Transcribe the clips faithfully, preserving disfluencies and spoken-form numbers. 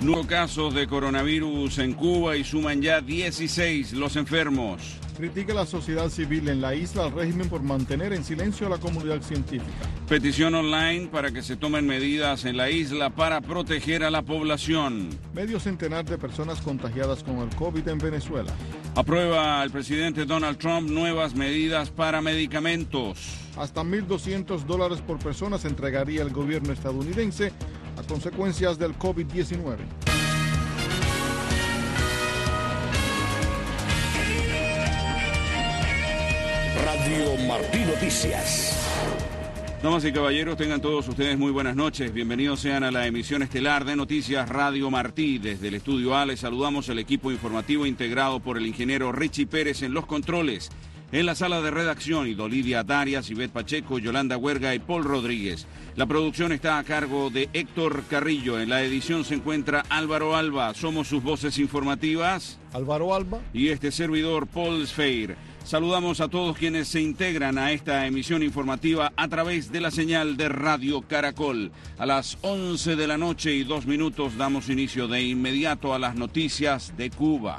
Nuevos casos de coronavirus en Cuba y suman ya dieciséis los enfermos. Critica la sociedad civil en la isla al régimen por mantener en silencio a la comunidad científica. Petición online para que se tomen medidas en la isla para proteger a la población. Medio centenar de personas contagiadas con el COVID en Venezuela. Aprueba el presidente Donald Trump nuevas medidas para medicamentos. Hasta mil doscientos dólares por persona se entregaría el gobierno estadounidense a consecuencias del COVID diecinueve. Radio Martí Noticias. Damas y caballeros, tengan todos ustedes muy buenas noches. Bienvenidos sean a la emisión estelar de Noticias Radio Martí. Desde el Estudio A les saludamos el equipo informativo integrado por el ingeniero Richie Pérez en los controles. En la sala de redacción, Idolidia Darias, Ivette Pacheco, Yolanda Huerga y Paul Rodríguez. La producción está a cargo de Héctor Carrillo. En la edición se encuentra Álvaro Alba. Somos sus voces informativas. Álvaro Alba. Y este servidor, Paul Sfeir. Saludamos a todos quienes se integran a esta emisión informativa a través de la señal de Radio Caracol. A las once de la noche y dos minutos damos inicio de inmediato a las noticias de Cuba.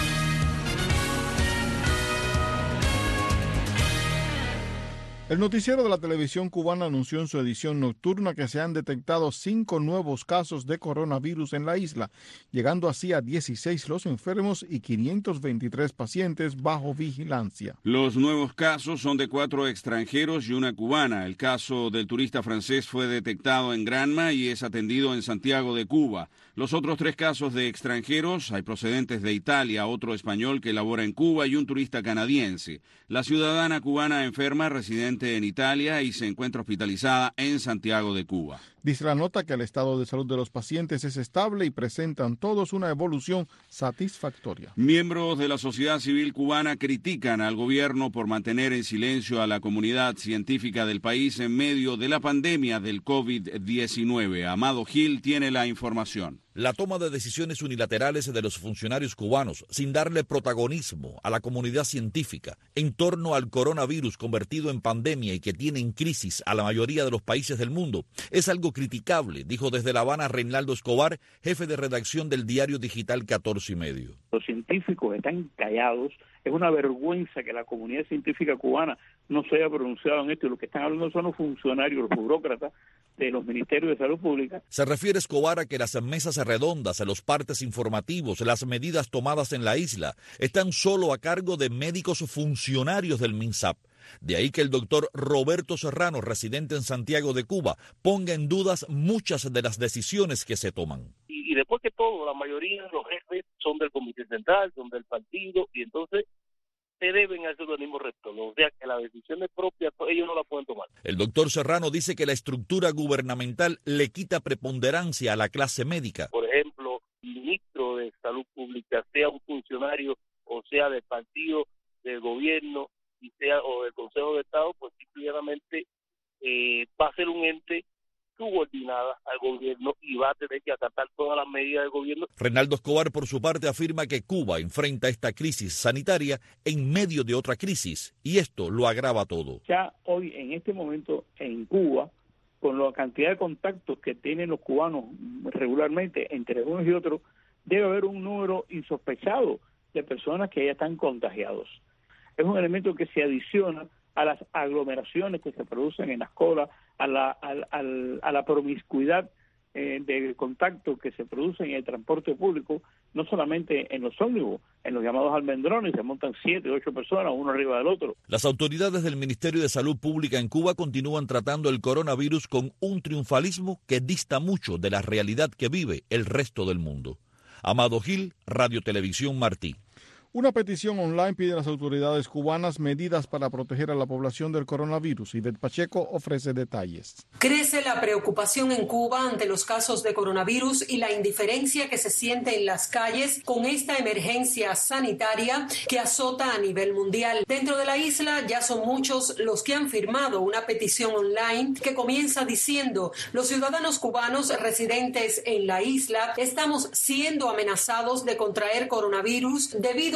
El noticiero de la televisión cubana anunció en su edición nocturna que se han detectado cinco nuevos casos de coronavirus en la isla, llegando así a dieciséis los enfermos y quinientos veintitrés pacientes bajo vigilancia. Los nuevos casos son de cuatro extranjeros y una cubana. El caso del turista francés fue detectado en Granma y es atendido en Santiago de Cuba. Los otros tres casos de extranjeros, hay procedentes de Italia, otro español que labora en Cuba y un turista canadiense. La ciudadana cubana enferma, residente en Italia y se encuentra hospitalizada en Santiago de Cuba. Dice la nota que el estado de salud de los pacientes es estable y presentan todos una evolución satisfactoria. Miembros de la sociedad civil cubana critican al gobierno por mantener en silencio a la comunidad científica del país en medio de la pandemia del COVID diecinueve. Amado Gil tiene la información. La toma de decisiones unilaterales de los funcionarios cubanos sin darle protagonismo a la comunidad científica en torno al coronavirus convertido en pandemia y que tiene en crisis a la mayoría de los países del mundo es algo criticable, dijo desde La Habana Reinaldo Escobar, jefe de redacción del diario digital catorce y medio. Los científicos están callados. Es una vergüenza que la comunidad científica cubana no se haya pronunciado en esto. Y los que están hablando son los funcionarios, los burócratas de los ministerios de salud pública. Se refiere Escobar a que las mesas redondas, los partes informativos, las medidas tomadas en la isla están solo a cargo de médicos funcionarios del MINSAP. De ahí que el doctor Roberto Serrano, residente en Santiago de Cuba, ponga en dudas muchas de las decisiones que se toman. Y, y después que todo, la mayoría de los jefes son del Comité Central, son del partido, y entonces se deben a ese organismo rector. O sea, que las decisiones propias ellos no las pueden tomar. El doctor Serrano dice que la estructura gubernamental le quita preponderancia a la clase médica. Por ejemplo, el ministro de Salud Pública, sea un funcionario o sea del partido, del gobierno, y sea o del Consejo de Estado, pues simplemente eh, va a ser un ente subordinada al gobierno y va a tener que acatar todas las medidas del gobierno. Reinaldo Escobar, por su parte, afirma que Cuba enfrenta esta crisis sanitaria en medio de otra crisis, y esto lo agrava todo. Ya hoy, en este momento, en Cuba, con la cantidad de contactos que tienen los cubanos regularmente entre unos y otros, debe haber un número insospechado de personas que ya están contagiados. Es un elemento que se adiciona a las aglomeraciones que se producen en las colas, a la, a, a, a la promiscuidad eh, de contacto que se produce en el transporte público, no solamente en los ómnibus, en los llamados almendrones, se montan siete, ocho personas, uno arriba del otro. Las autoridades del Ministerio de Salud Pública en Cuba continúan tratando el coronavirus con un triunfalismo que dista mucho de la realidad que vive el resto del mundo. Amado Gil, Radio Televisión Martí. Una petición online pide a las autoridades cubanas medidas para proteger a la población del coronavirus. Ivette Pacheco ofrece detalles. Crece la preocupación en Cuba ante los casos de coronavirus y la indiferencia que se siente en las calles con esta emergencia sanitaria que azota a nivel mundial. Dentro de la isla ya son muchos los que han firmado una petición online que comienza diciendo: los ciudadanos cubanos residentes en la isla estamos siendo amenazados de contraer coronavirus debido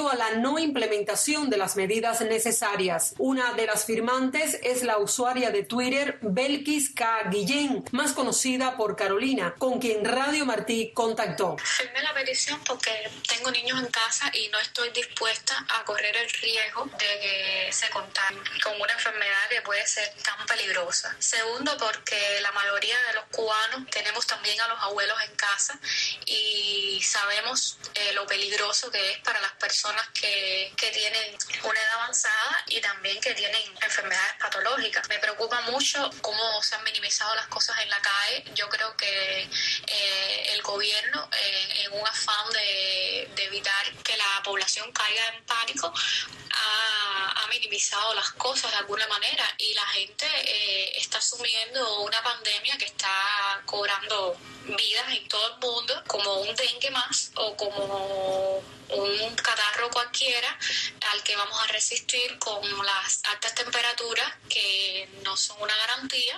debido a la no implementación de las medidas necesarias. Una de las firmantes es la usuaria de Twitter Belkis K. Guillén, más conocida por Carolina, con quien Radio Martí contactó. Firmé la petición porque tengo niños en casa y no estoy dispuesta a correr el riesgo de que se contagien con una enfermedad que puede ser tan peligrosa. Segundo, porque la mayoría de los cubanos tenemos también a los abuelos en casa y sabemos eh, lo peligroso que es para las personas que, que tienen una edad avanzada y también que tienen enfermedades patológicas. Me preocupa mucho cómo se han minimizado las cosas en la calle. Yo creo que eh, el gobierno, eh, en un afán de, de evitar que la población caiga en pánico, ha, ha minimizado las cosas de alguna manera y la gente eh, está asumiendo una pandemia que está cobrando vidas en todo el mundo como un dengue más o como un catarro cualquiera al que vamos a resistir con las altas temperaturas que no son una garantía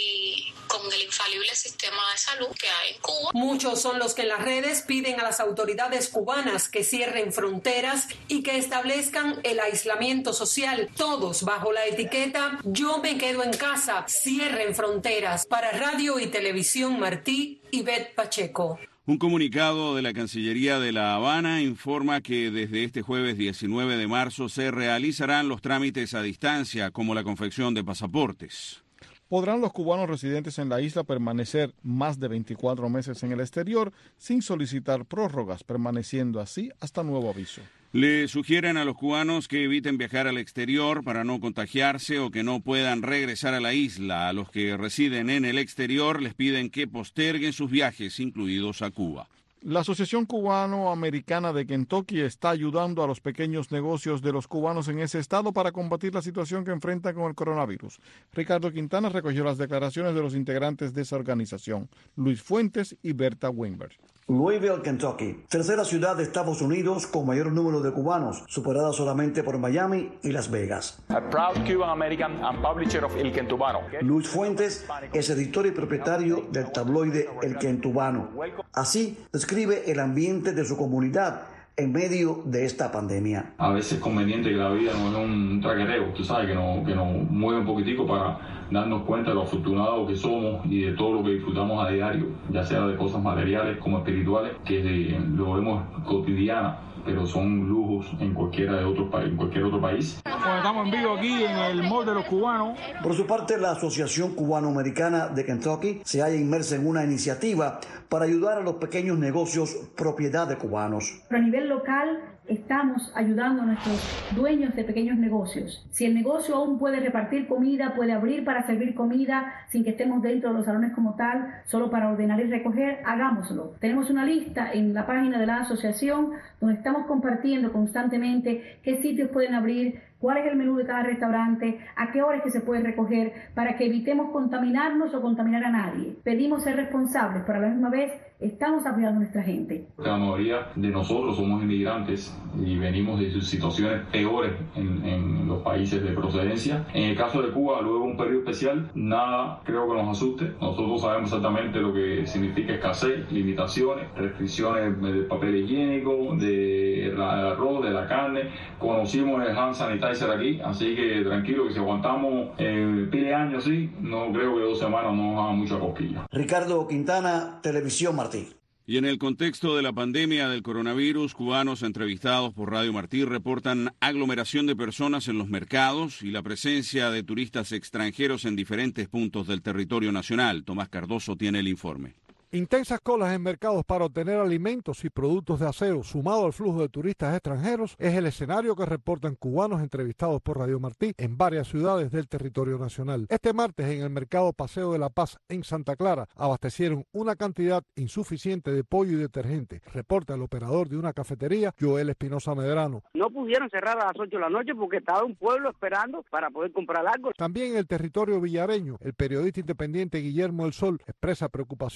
y con el infalible sistema de salud que hay en Cuba. Muchos son los que en las redes piden a las autoridades cubanas que cierren fronteras y que establezcan el aislamiento social, todos bajo la etiqueta "Yo me quedo en casa, cierren fronteras". Para Radio y Televisión Martí, Ivette Pacheco. Un comunicado de la Cancillería de La Habana informa que desde este jueves diecinueve de marzo se realizarán los trámites a distancia, como la confección de pasaportes. Podrán los cubanos residentes en la isla permanecer más de veinticuatro meses en el exterior sin solicitar prórrogas, permaneciendo así hasta nuevo aviso. Le sugieren a los cubanos que eviten viajar al exterior para no contagiarse o que no puedan regresar a la isla. A los que residen en el exterior les piden que posterguen sus viajes, incluidos a Cuba. La Asociación Cubano-Americana de Kentucky está ayudando a los pequeños negocios de los cubanos en ese estado para combatir la situación que enfrentan con el coronavirus. Ricardo Quintana recogió las declaraciones de los integrantes de esa organización, Luis Fuentes y Berta Weinberg. Louisville, Kentucky, tercera ciudad de Estados Unidos con mayor número de cubanos, superada solamente por Miami y Las Vegas. A proud Cuban American and publisher of El Quentubano. Luis Fuentes es editor y propietario del tabloide El Quentubano. Así describe el ambiente de su comunidad en medio de esta pandemia. A veces es conveniente que la vida no es un traqueteo, tú sabes, que nos, que nos mueve un poquitico para darnos cuenta de lo afortunados que somos y de todo lo que disfrutamos a diario, ya sea de cosas materiales como espirituales, que lo vemos cotidiana, pero son lujos en cualquiera de otros países, en cualquier otro país. Bueno, estamos en vivo aquí en el Mall de los Cubanos. Por su parte, la Asociación Cubano-Americana de Kentucky se halla inmersa en una iniciativa para ayudar a los pequeños negocios propiedad de cubanos. A nivel local estamos ayudando a nuestros dueños de pequeños negocios. Si el negocio aún puede repartir comida, puede abrir para servir comida sin que estemos dentro de los salones como tal, solo para ordenar y recoger, hagámoslo. Tenemos una lista en la página de la asociación donde estamos compartiendo constantemente qué sitios pueden abrir, cuál es el menú de cada restaurante, a qué horas que se puede recoger, para que evitemos contaminarnos o contaminar a nadie. Pedimos ser responsables, pero a la misma vez estamos apoyando a nuestra gente. La mayoría de nosotros somos inmigrantes y venimos de situaciones peores en, en los países de procedencia. En el caso de Cuba, luego de un periodo especial, nada creo que nos asuste. Nosotros sabemos exactamente lo que significa escasez, limitaciones, restricciones del papel higiénico, del arroz, de la carne. Conocimos el hand sanitizer aquí, así que tranquilo que si aguantamos eh, pile años, sí, no creo que dos semanas no nos hagan mucha cosquilla. Ricardo Quintana, Televisión Martí. Y en el contexto de la pandemia del coronavirus, cubanos entrevistados por Radio Martí reportan aglomeración de personas en los mercados y la presencia de turistas extranjeros en diferentes puntos del territorio nacional. Tomás Cardoso tiene el informe. Intensas colas en mercados para obtener alimentos y productos de aseo, sumado al flujo de turistas extranjeros, es el escenario que reportan cubanos entrevistados por Radio Martí en varias ciudades del territorio nacional. Este martes, en el mercado Paseo de la Paz, en Santa Clara, abastecieron una cantidad insuficiente de pollo y detergente. Reporta el operador de una cafetería, Joel Espinosa Medrano. No pudieron cerrar a las ocho de la noche porque estaba un pueblo esperando para poder comprar algo. También en el territorio villareño, el periodista independiente Guillermo El Sol expresa preocupación ante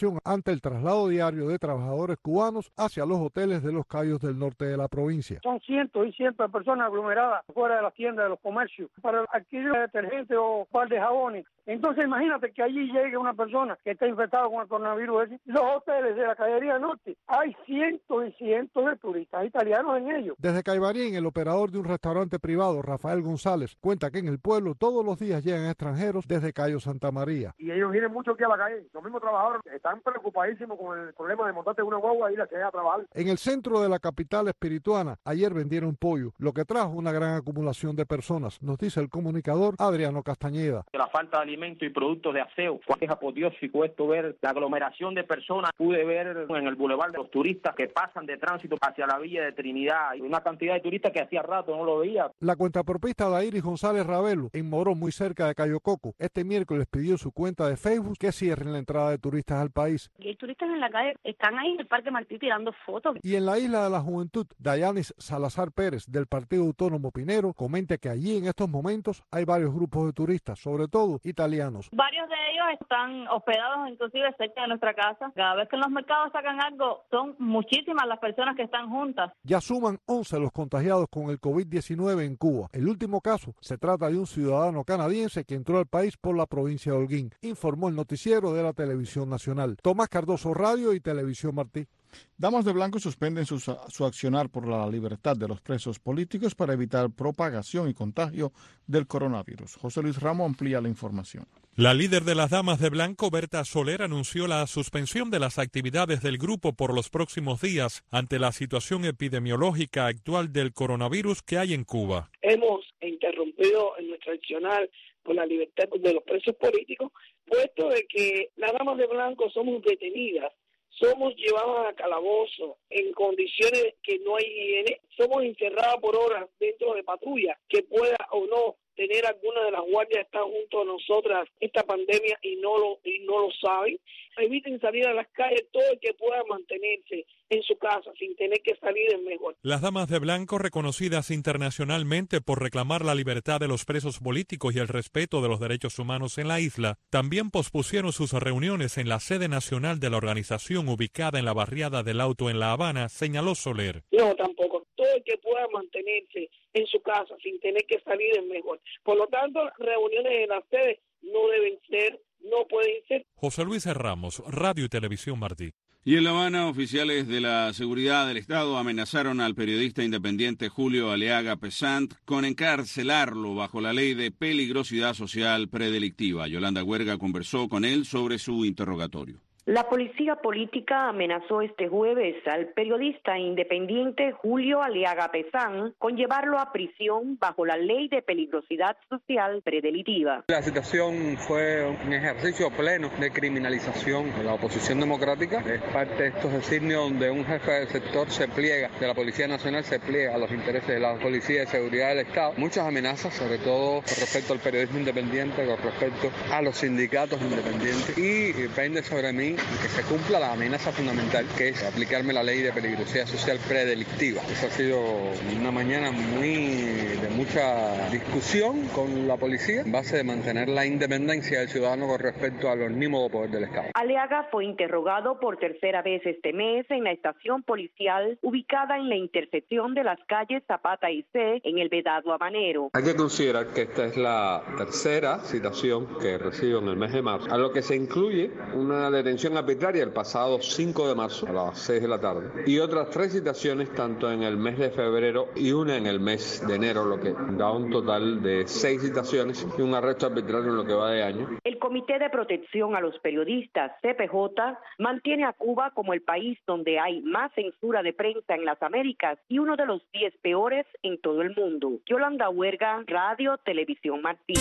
ante el traslado diario de trabajadores cubanos hacia los hoteles de los Cayos del norte de la provincia. Son cientos y cientos de personas aglomeradas fuera de las tiendas, de los comercios, para adquirir detergente o un par de jabones. Entonces imagínate que allí llegue una persona que está infectada con el coronavirus. Los hoteles de la Cayería Norte, hay cientos y cientos de turistas italianos en ellos. Desde Caibarín, el operador de un restaurante privado, Rafael González, cuenta que en el pueblo todos los días llegan extranjeros desde Cayo Santa María. Y ellos vienen mucho aquí a la calle. Los mismos trabajadores están preocupadísimos con el problema de montarte una guagua y ir a trabajar. En el centro de la capital espirituana, ayer vendieron pollo, lo que trajo una gran acumulación de personas, nos dice el comunicador Adriano Castañeda. La falta de alimentos y productos de aseo, es apoteósico esto, ver la aglomeración de personas. Pude ver en el bulevar de los turistas que pasan de tránsito hacia la Villa de Trinidad, una cantidad de turistas que hacía rato no lo veía. La cuentapropista Dairis González Ravelo, en Morón, muy cerca de Cayo Coco, este miércoles pidió su cuenta de Facebook que cierren la entrada de turistas al país. Y hay turistas en la calle, están ahí en el Parque Martí tirando fotos. Y en la Isla de la Juventud, Dayanis Salazar Pérez, del Partido Autónomo Pinero, comenta que allí en estos momentos hay varios grupos de turistas, sobre todo italianos. Varios de ellos están hospedados inclusive cerca de nuestra casa. Cada vez que en los mercados sacan algo, son muchísimas las personas que están juntas. Ya suman once los contagiados con el COVID diecinueve en Cuba. El último caso se trata de un ciudadano canadiense que entró al país por la provincia de Holguín, informó el noticiero de la Televisión Nacional. Tomás Cardoso, Radio y Televisión Martí. Damas de Blanco suspenden su, su accionar por la libertad de los presos políticos para evitar propagación y contagio del coronavirus. José Luis Ramos amplía la información. La líder de las Damas de Blanco, Berta Soler, anunció la suspensión de las actividades del grupo por los próximos días ante la situación epidemiológica actual del coronavirus que hay en Cuba. Hemos interrumpido en nuestro accionar por la libertad de los presos políticos, puesto de que las Damas de Blanco somos detenidas, somos llevadas a calabozo en condiciones que no hay higiene, somos encerradas por horas dentro de patrulla, que pueda o no tener alguna de las guardias están junto a nosotras esta pandemia y no lo y no lo saben. Eviten salir a las calles, todo el que pueda mantenerse en su casa sin tener que salir es mejor. Las Damas de Blanco, reconocidas internacionalmente por reclamar la libertad de los presos políticos y el respeto de los derechos humanos en la isla, también pospusieron sus reuniones en la sede nacional de la organización ubicada en la barriada del Auto en La Habana, señaló Soler. No, tampoco. Todo el que pueda mantenerse en su casa sin tener que salir es mejor. Por lo tanto, reuniones en la sede no deben ser, no pueden ser. José Luis Ramos, Radio y Televisión Martí. Y en La Habana, oficiales de la seguridad del Estado amenazaron al periodista independiente Julio Aliaga Pesant con encarcelarlo bajo la ley de peligrosidad social predelictiva. Yolanda Huerga conversó con él sobre su interrogatorio. La policía política amenazó este jueves al periodista independiente Julio Aliaga Pesant con llevarlo a prisión bajo la ley de peligrosidad social predelictiva. La situación fue un ejercicio pleno de criminalización de la oposición democrática. Es parte de estos designios donde un jefe del sector se pliega, de la Policía Nacional se pliega a los intereses de la Policía de Seguridad del Estado. Muchas amenazas, sobre todo con respecto al periodismo independiente, con respecto a los sindicatos independientes. Y depende sobre mí que se cumpla la amenaza fundamental, que es aplicarme la ley de peligrosidad social predelictiva. Eso ha sido una mañana muy de mucha discusión con la policía en base de mantener la independencia del ciudadano con respecto al omnímodo poder del Estado. Aliaga fue interrogado por tercera vez este mes en la estación policial ubicada en la intersección de las calles Zapata y C en el Vedado Habanero. Hay que considerar que esta es la tercera citación que recibo en el mes de marzo, a lo que se incluye una detención arbitraria el pasado cinco de marzo a las seis de la tarde y otras tres citaciones tanto en el mes de febrero y una en el mes de enero, lo que da un total de seis citaciones y un arresto arbitrario en lo que va de año. El Comité de Protección a los Periodistas, C P J, mantiene a Cuba como el país donde hay más censura de prensa en las Américas y uno de los diez peores en todo el mundo. Yolanda Huerga, Radio Televisión Martí.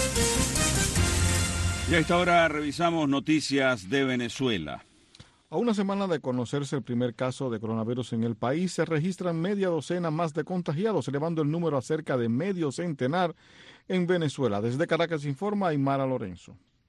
Y a esta hora revisamos noticias de Venezuela. A una semana de conocerse el primer caso de coronavirus en el país, se registran media docena más de contagiados, elevando el número a cerca de medio centenar en Venezuela. Desde Caracas informa Aymara Lorenzo.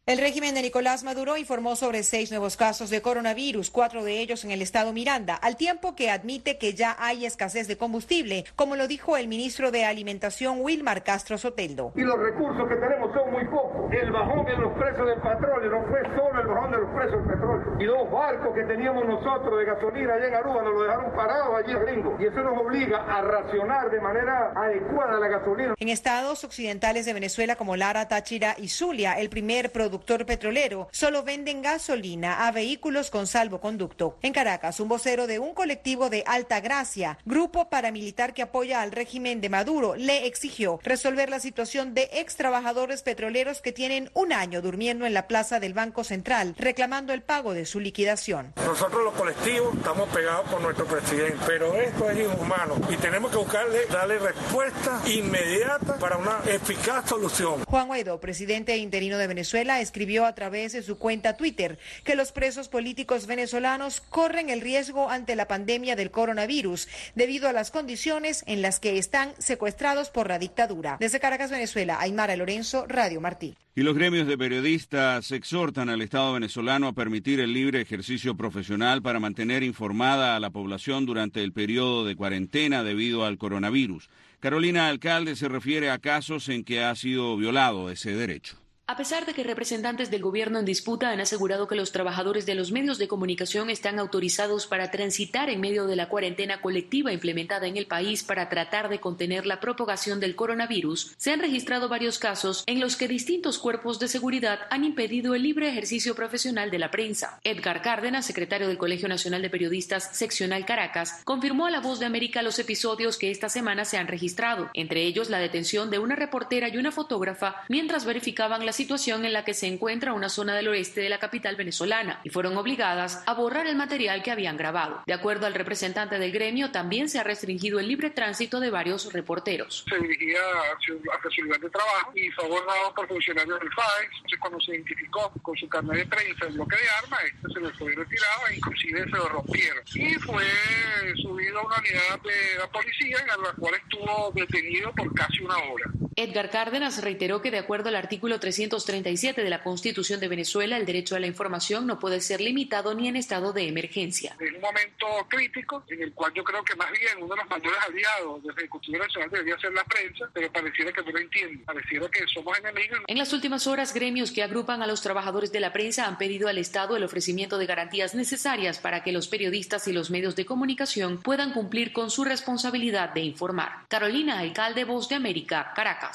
El régimen de Nicolás Maduro informó sobre seis nuevos casos de coronavirus, cuatro de ellos en el estado Miranda, al tiempo que admite que ya hay escasez de combustible, como lo dijo el ministro de Alimentación Wilmar Castro Soteldo. Y los recursos que tenemos son muy pocos. El bajón en los precios del petróleo no fue solo el bajón de los precios del petróleo. Y los barcos que teníamos nosotros de gasolina allá en Aruba nos lo dejaron parados allí gringos. Y eso nos obliga a racionar de manera adecuada la gasolina. En estados occidentales de Venezuela como Lara, Táchira y Zulia, el primer productor productor petrolero, solo venden gasolina a vehículos con salvoconducto. En Caracas, un vocero de un colectivo de Alta Gracia, grupo paramilitar que apoya al régimen de Maduro, le exigió resolver la situación de ex trabajadores petroleros que tienen un año durmiendo en la plaza del Banco Central, reclamando el pago de su liquidación. Nosotros los colectivos estamos pegados con nuestro presidente, pero esto es inhumano y tenemos que buscarle, darle respuesta inmediata para una eficaz solución. Juan Guaidó, presidente interino de Venezuela, escribió a través de su cuenta Twitter que los presos políticos venezolanos corren el riesgo ante la pandemia del coronavirus debido a las condiciones en las que están secuestrados por la dictadura. Desde Caracas, Venezuela, Aymara Lorenzo, Radio Martí. Y los gremios de periodistas exhortan al Estado venezolano a permitir el libre ejercicio profesional para mantener informada a la población durante el periodo de cuarentena debido al coronavirus. Carolina Alcalde se refiere a casos en que ha sido violado ese derecho. A pesar de que representantes del gobierno en disputa han asegurado que los trabajadores de los medios de comunicación están autorizados para transitar en medio de la cuarentena colectiva implementada en el país para tratar de contener la propagación del coronavirus, se han registrado varios casos en los que distintos cuerpos de seguridad han impedido el libre ejercicio profesional de la prensa. Edgar Cárdenas, secretario del Colegio Nacional de Periodistas Seccional Caracas, confirmó a La Voz de América los episodios que esta semana se han registrado, entre ellos la detención de una reportera y una fotógrafa mientras verificaban la situación en la que se encuentra una zona del oeste de la capital venezolana y fueron obligadas a borrar el material que habían grabado. De acuerdo al representante del gremio, también se ha restringido el libre tránsito de varios reporteros. Se dirigía hacia su lugar de trabajo y fue abordado por funcionarios del F A E. Entonces, cuando se identificó con su carnet de prensa el bloque de armas, este se le fue retirado e inclusive se lo rompieron. Y fue subido a una unidad de la policía en la cual estuvo detenido por casi una hora. Edgar Cárdenas reiteró que de acuerdo al artículo trescientos treinta y siete de la Constitución de Venezuela, el derecho a la información no puede ser limitado ni en estado de emergencia. Es un momento crítico en el cual yo creo que más bien uno de los mayores aliados del Ejecutivo Nacional debería ser la prensa, pero pareciera que no lo entiende, pareciera que somos enemigos. En las últimas horas, gremios que agrupan a los trabajadores de la prensa han pedido al Estado el ofrecimiento de garantías necesarias para que los periodistas y los medios de comunicación puedan cumplir con su responsabilidad de informar. Carolina Alcalde, Voz de América, Caracas.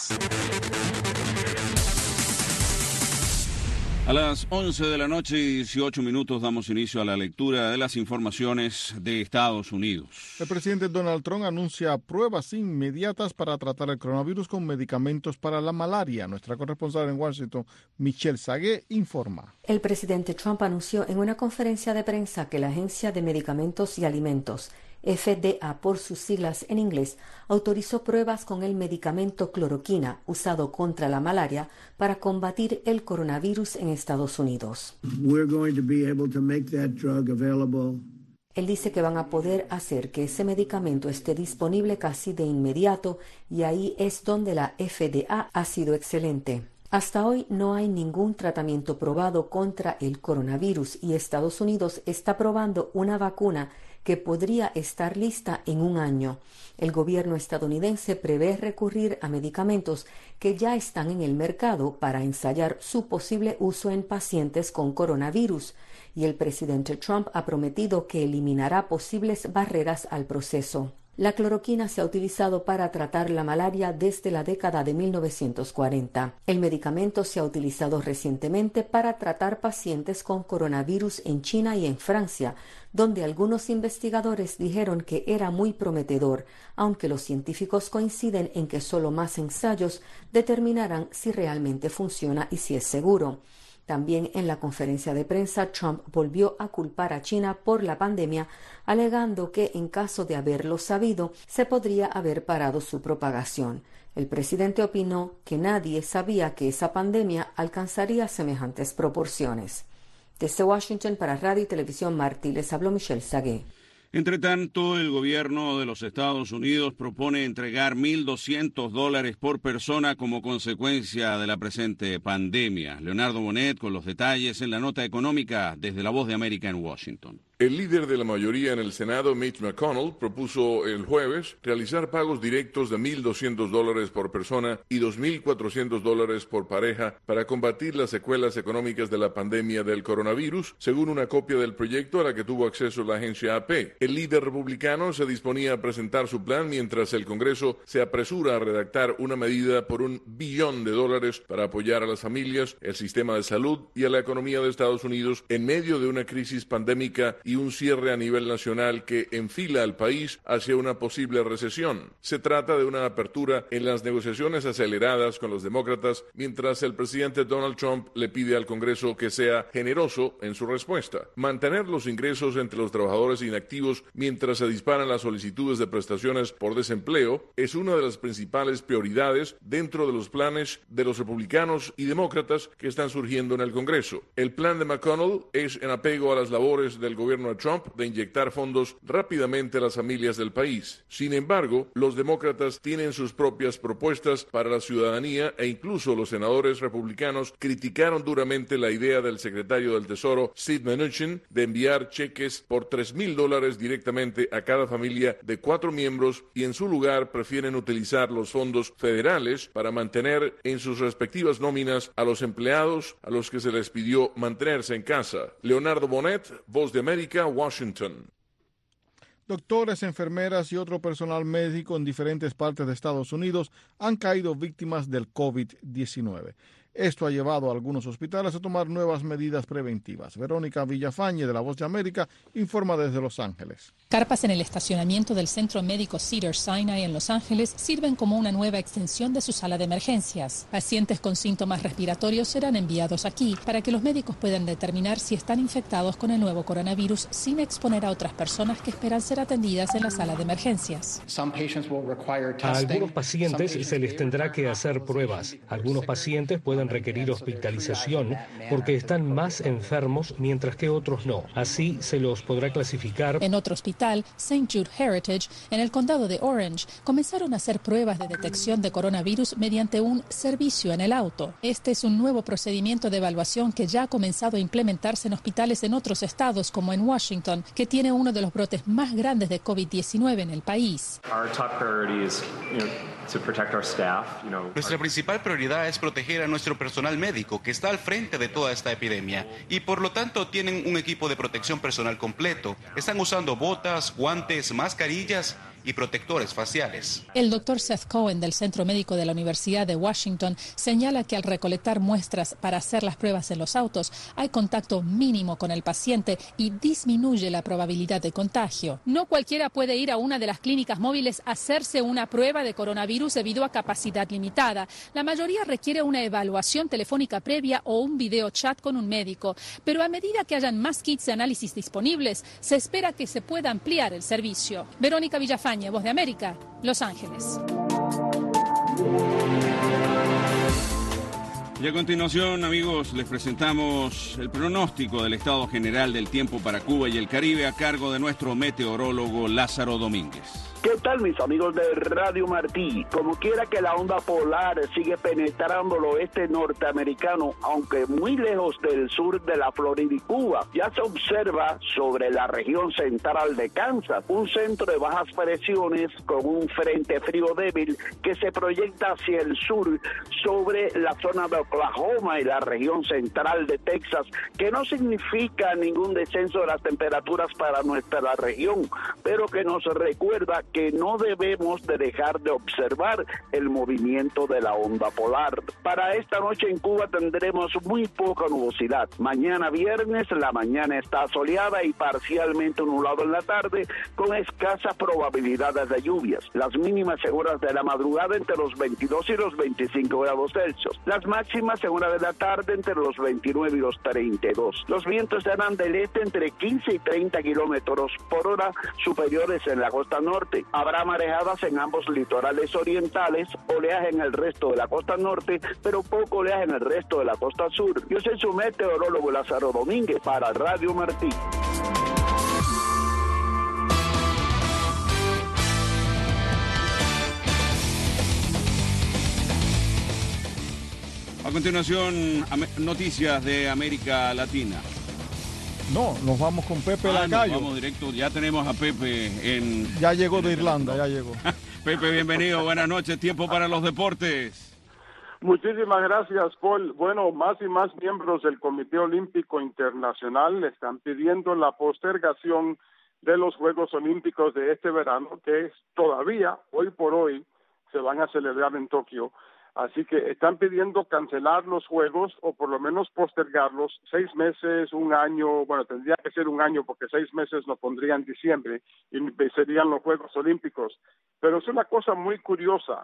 A las once de la noche y dieciocho minutos damos inicio a la lectura de las informaciones de Estados Unidos. El presidente Donald Trump anuncia pruebas inmediatas para tratar el coronavirus con medicamentos para la malaria. Nuestra corresponsal en Washington, Michelle Sagué, informa. El presidente Trump anunció en una conferencia de prensa que la Agencia de Medicamentos y Alimentos, F D A por sus siglas en inglés, autorizó pruebas con el medicamento cloroquina usado contra la malaria para combatir el coronavirus en Estados Unidos. We're going to be able to make that drug available. Él dice que van a poder hacer que ese medicamento esté disponible casi de inmediato y ahí es donde la F D A ha sido excelente. Hasta hoy no hay ningún tratamiento probado contra el coronavirus y Estados Unidos está probando una vacuna que podría estar lista en un año. El gobierno estadounidense prevé recurrir a medicamentos que ya están en el mercado para ensayar su posible uso en pacientes con coronavirus, y el presidente Trump ha prometido que eliminará posibles barreras al proceso. La cloroquina se ha utilizado para tratar la malaria desde la década de mil novecientos cuarenta. El medicamento se ha utilizado recientemente para tratar pacientes con coronavirus en China y en Francia, donde algunos investigadores dijeron que era muy prometedor, aunque los científicos coinciden en que solo más ensayos determinarán si realmente funciona y si es seguro. También en la conferencia de prensa, Trump volvió a culpar a China por la pandemia, alegando que en caso de haberlo sabido, se podría haber parado su propagación. El presidente opinó que nadie sabía que esa pandemia alcanzaría semejantes proporciones. Desde Washington para Radio y Televisión Martí les habló Michelle Sagué. Entre tanto, el gobierno de los Estados Unidos propone entregar mil doscientos dólares por persona como consecuencia de la presente pandemia. Leonardo Bonet con los detalles en la nota económica desde La Voz de América en Washington. El líder de la mayoría en el Senado, Mitch McConnell, propuso el jueves realizar pagos directos de mil doscientos dólares por persona y dos mil cuatrocientos dólares por pareja para combatir las secuelas económicas de la pandemia del coronavirus, según una copia del proyecto a la que tuvo acceso la agencia A P. El líder republicano se disponía a presentar su plan mientras el Congreso se apresura a redactar una medida por un billón de dólares para apoyar a las familias, el sistema de salud y a la economía de Estados Unidos en medio de una crisis pandémica y un cierre a nivel nacional que enfila al país hacia una posible recesión. Se trata de una apertura en las negociaciones aceleradas con los demócratas, mientras el presidente Donald Trump le pide al Congreso que sea generoso en su respuesta. Mantener los ingresos entre los trabajadores inactivos mientras se disparan las solicitudes de prestaciones por desempleo es una de las principales prioridades dentro de los planes de los republicanos y demócratas que están surgiendo en el Congreso. El plan de McConnell es en apego a las labores del gobierno de Trump de inyectar fondos rápidamente a las familias del país. Sin embargo, los demócratas tienen sus propias propuestas para la ciudadanía e incluso los senadores republicanos criticaron duramente la idea del secretario del Tesoro, Steve Mnuchin, de enviar cheques por tres mil dólares directamente a cada familia de cuatro miembros y en su lugar prefieren utilizar los fondos federales para mantener en sus respectivas nóminas a los empleados a los que se les pidió mantenerse en casa. Leonardo Bonet, Voz de América, Washington. Doctores, enfermeras y otro personal médico en diferentes partes de Estados Unidos han caído víctimas del COVID diecinueve. Esto ha llevado a algunos hospitales a tomar nuevas medidas preventivas. Verónica Villafañe, de La Voz de América, informa desde Los Ángeles. Carpas en el estacionamiento del Centro Médico Cedars-Sinai en Los Ángeles sirven como una nueva extensión de su sala de emergencias. Pacientes con síntomas respiratorios serán enviados aquí para que los médicos puedan determinar si están infectados con el nuevo coronavirus sin exponer a otras personas que esperan ser atendidas en la sala de emergencias. A algunos pacientes se les tendrá que hacer pruebas. Algunos pacientes pueden requerir hospitalización porque están más enfermos mientras que otros no. Así se los podrá clasificar. En otro hospital, Saint Jude Heritage, en el condado de Orange, comenzaron a hacer pruebas de detección de coronavirus mediante un servicio en el auto. Este es un nuevo procedimiento de evaluación que ya ha comenzado a implementarse en hospitales en otros estados, como en Washington, que tiene uno de los brotes más grandes de COVID diecinueve en el país. Nuestra principal prioridad es proteger a nuestro personal médico que está al frente de toda esta epidemia y por lo tanto tienen un equipo de protección personal completo. Están usando botas, guantes, mascarillas y protectores faciales. El doctor Seth Cohen del Centro Médico de la Universidad de Washington señala que al recolectar muestras para hacer las pruebas en los autos hay contacto mínimo con el paciente y disminuye la probabilidad de contagio. No cualquiera puede ir a una de las clínicas móviles a hacerse una prueba de coronavirus debido a capacidad limitada. La mayoría requiere una evaluación telefónica previa o un video chat con un médico, pero a medida que hayan más kits de análisis disponibles, se espera que se pueda ampliar el servicio. Verónica Villafañe, Voz de América, Los Ángeles. Y a continuación, amigos, les presentamos el pronóstico del estado general del tiempo para Cuba y el Caribe a cargo de nuestro meteorólogo Lázaro Domínguez. ¿Qué tal, mis amigos de Radio Martí? Como quiera que la onda polar sigue penetrando el oeste norteamericano, aunque muy lejos del sur de la Florida y Cuba, ya se observa sobre la región central de Kansas un centro de bajas presiones con un frente frío débil que se proyecta hacia el sur sobre la zona de Oklahoma y la región central de Texas, que no significa ningún descenso de las temperaturas para nuestra región, pero que nos recuerda que no debemos de dejar de observar el movimiento de la onda polar. Para esta noche en Cuba tendremos muy poca nubosidad. Mañana viernes la mañana está soleada y parcialmente nublado en la tarde, con escasas probabilidades de lluvias. Las mínimas en horas de la madrugada entre los veintidós y los veinticinco grados Celsius. Las máximas en horas de la tarde entre los veintinueve y los treinta y dos. Los vientos serán del este entre quince y treinta kilómetros por hora, superiores en la costa norte. Habrá marejadas en ambos litorales orientales, oleaje en el resto de la costa norte, pero poco oleaje en el resto de la costa sur. Yo soy su meteorólogo Lázaro Domínguez para Radio Martí. A continuación, noticias de América Latina. No, nos vamos con Pepe ah, Lacayo. No, vamos directo, ya tenemos a Pepe en... Ya llegó en de el Irlanda, teléfono. ya llegó. Pepe, bienvenido, buenas noches, tiempo para los deportes. Muchísimas gracias, Paul. Bueno, más y más miembros del Comité Olímpico Internacional están pidiendo la postergación de los Juegos Olímpicos de este verano, que es todavía, hoy por hoy, se van a celebrar en Tokio. Así que están pidiendo cancelar los Juegos o por lo menos postergarlos seis meses, un año, bueno, tendría que ser un año porque seis meses lo pondría en diciembre y serían los Juegos Olímpicos. Pero es una cosa muy curiosa.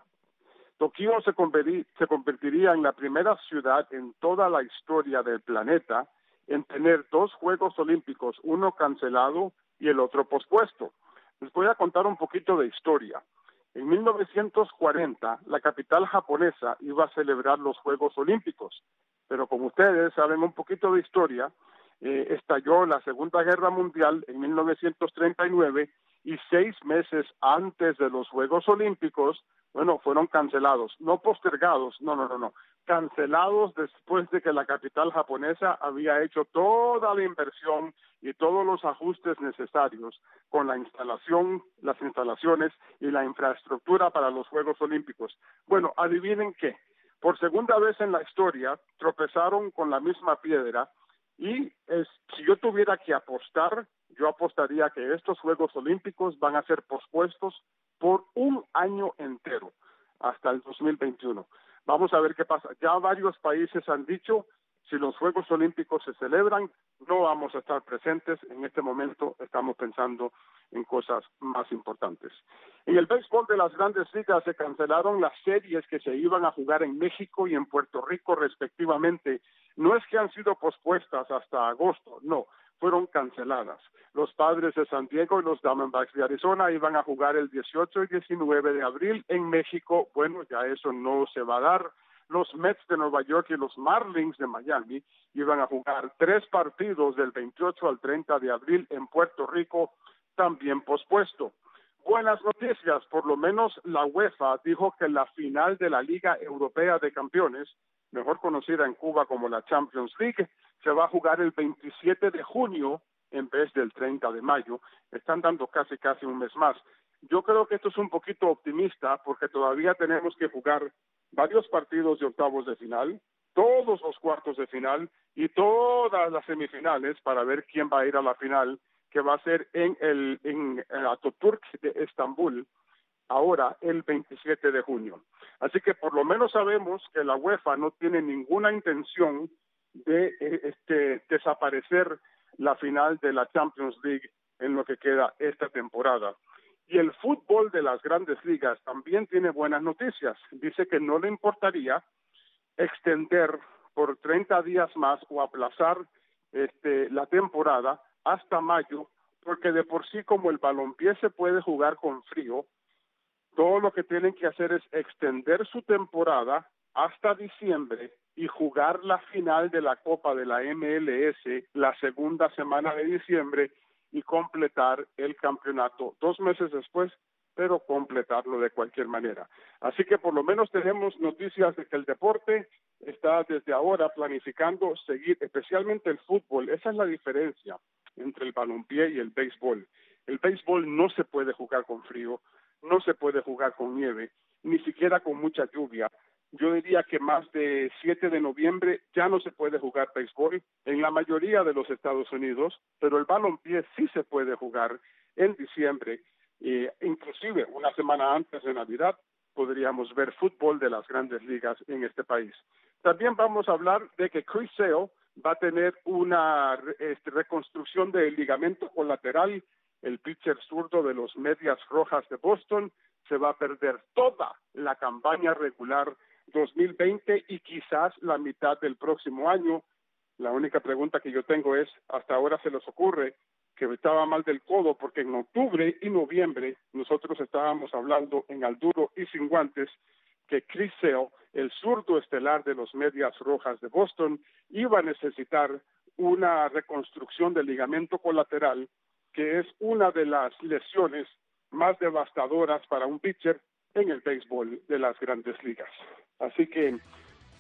Tokio se, se convertiría en la primera ciudad en toda la historia del planeta en tener dos Juegos Olímpicos, uno cancelado y el otro pospuesto. Les voy a contar un poquito de historia. En mil novecientos cuarenta, la capital japonesa iba a celebrar los Juegos Olímpicos, pero como ustedes saben un poquito de historia, eh, estalló la Segunda Guerra Mundial en mil novecientos treinta y nueve y seis meses antes de los Juegos Olímpicos, bueno, fueron cancelados, no postergados, no, no, no, no, cancelados después de que la capital japonesa había hecho toda la inversión y todos los ajustes necesarios con la instalación, las instalaciones y la infraestructura para los Juegos Olímpicos. Bueno, adivinen qué, por segunda vez en la historia tropezaron con la misma piedra y es, si yo tuviera que apostar, yo apostaría que estos Juegos Olímpicos van a ser pospuestos por un año entero, hasta el dos mil veintiuno. Vamos a ver qué pasa. Ya varios países han dicho, si los Juegos Olímpicos se celebran, no vamos a estar presentes. En este momento estamos pensando en cosas más importantes. En el béisbol de las Grandes Ligas se cancelaron las series que se iban a jugar en México y en Puerto Rico respectivamente. No es que han sido pospuestas hasta agosto, no, fueron canceladas. Los Padres de San Diego y los Diamondbacks de Arizona iban a jugar el dieciocho y diecinueve de abril en México. Bueno, ya eso no se va a dar. Los Mets de Nueva York y los Marlins de Miami iban a jugar tres partidos del veintiocho al treinta de abril en Puerto Rico, también pospuesto. Buenas noticias, por lo menos la UEFA dijo que la final de la Liga Europea de Campeones, mejor conocida en Cuba como la Champions League, se va a jugar el veintisiete de junio en vez del treinta de mayo. Están dando casi casi un mes más. Yo creo que esto es un poquito optimista porque todavía tenemos que jugar varios partidos de octavos de final, todos los cuartos de final y todas las semifinales para ver quién va a ir a la final, que va a ser en el en el Ataturk de Estambul, ahora el veintisiete de junio. Así que por lo menos sabemos que la UEFA no tiene ninguna intención de eh, este desaparecer la final de la Champions League en lo que queda esta temporada. Y el fútbol de las Grandes Ligas también tiene buenas noticias. Dice que no le importaría extender por treinta días más o aplazar este, la temporada hasta mayo, porque de por sí como el balompié se puede jugar con frío, todo lo que tienen que hacer es extender su temporada hasta diciembre y jugar la final de la Copa de la M L S la segunda semana de diciembre y completar el campeonato dos meses después, pero completarlo de cualquier manera. Así que por lo menos tenemos noticias de que el deporte está desde ahora planificando seguir, especialmente el fútbol. Esa es la diferencia entre el balompié y el béisbol. El béisbol no se puede jugar con frío, no se puede jugar con nieve, ni siquiera con mucha lluvia. Yo diría que más de siete de noviembre ya no se puede jugar béisbol en la mayoría de los Estados Unidos, pero el balompié sí se puede jugar en diciembre, e inclusive una semana antes de Navidad podríamos ver fútbol de las Grandes Ligas en este país. También vamos a hablar de que Chris Sale va a tener una este, reconstrucción del ligamento colateral. El pitcher zurdo de los Medias Rojas de Boston se va a perder toda la campaña regular dos mil veinte y quizás la mitad del próximo año. La única pregunta que yo tengo es, hasta ahora se les ocurre que estaba mal del codo, porque en octubre y noviembre nosotros estábamos hablando en al duro y sin guantes que Chris Sale, el zurdo estelar de los Medias Rojas de Boston, iba a necesitar una reconstrucción del ligamento colateral, que es una de las lesiones más devastadoras para un pitcher en el béisbol de las Grandes Ligas. Así que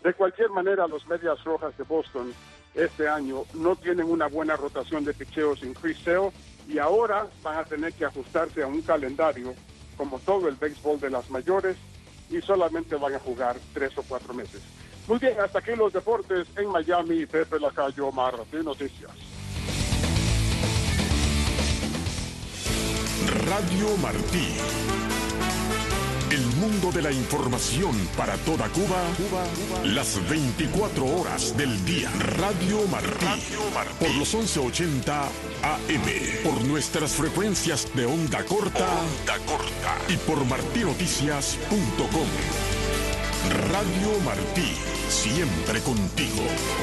De cualquier manera, los Medias Rojas de Boston este año no tienen una buena rotación de picheos sin Chris Sale y ahora van a tener que ajustarse a un calendario como todo el béisbol de las mayores y solamente van a jugar tres o cuatro meses. Muy bien, hasta aquí los deportes en Miami. Pepe Lacayo, Martín Noticias. Radio Martí. El mundo de la información para toda Cuba, Cuba, Cuba, las veinticuatro horas del día. Radio Martí, Radio Martí. Por los once ochenta A M, por nuestras frecuencias de onda corta, onda corta y por martí noticias punto com. Radio Martí, siempre contigo.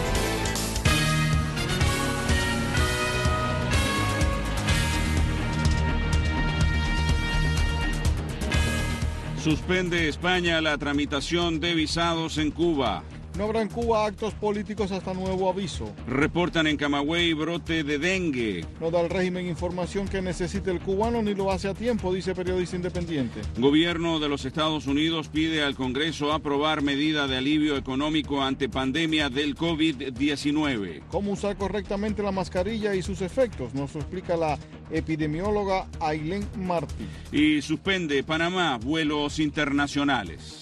Suspende España la tramitación de visados en Cuba. No habrá en Cuba actos políticos hasta nuevo aviso. Reportan en Camagüey brote de dengue. No da el régimen información que necesite el cubano ni lo hace a tiempo, dice periodista independiente. Gobierno de los Estados Unidos pide al Congreso aprobar medida de alivio económico ante pandemia del COVID diecinueve. ¿Cómo usar correctamente la mascarilla y sus efectos? Nos lo explica la epidemióloga Ailén Martí. Y suspende Panamá vuelos internacionales.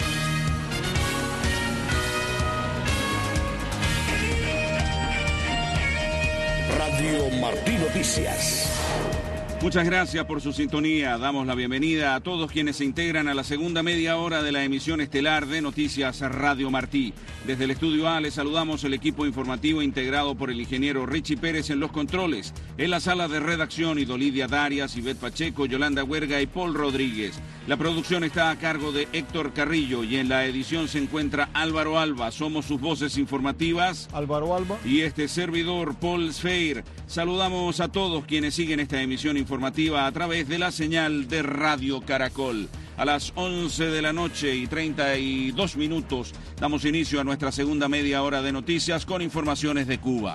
Radio Martí Noticias. Muchas gracias por su sintonía. Damos la bienvenida a todos quienes se integran a la segunda media hora de la emisión estelar de Noticias Radio Martí. Desde el Estudio A les saludamos el equipo informativo integrado por el ingeniero Richie Pérez en los controles. En la sala de redacción, Idolidia Darias, Ivette Pacheco, Yolanda Huerga y Paul Rodríguez. La producción está a cargo de Héctor Carrillo y en la edición se encuentra Álvaro Alba. Somos sus voces informativas. Álvaro Alba. Y este servidor, Paul Sfeir. Saludamos a todos quienes siguen esta emisión informativa a través de la señal de Radio Caracol. A las once de la noche y treinta y dos minutos damos inicio a nuestra segunda media hora de noticias con informaciones de Cuba.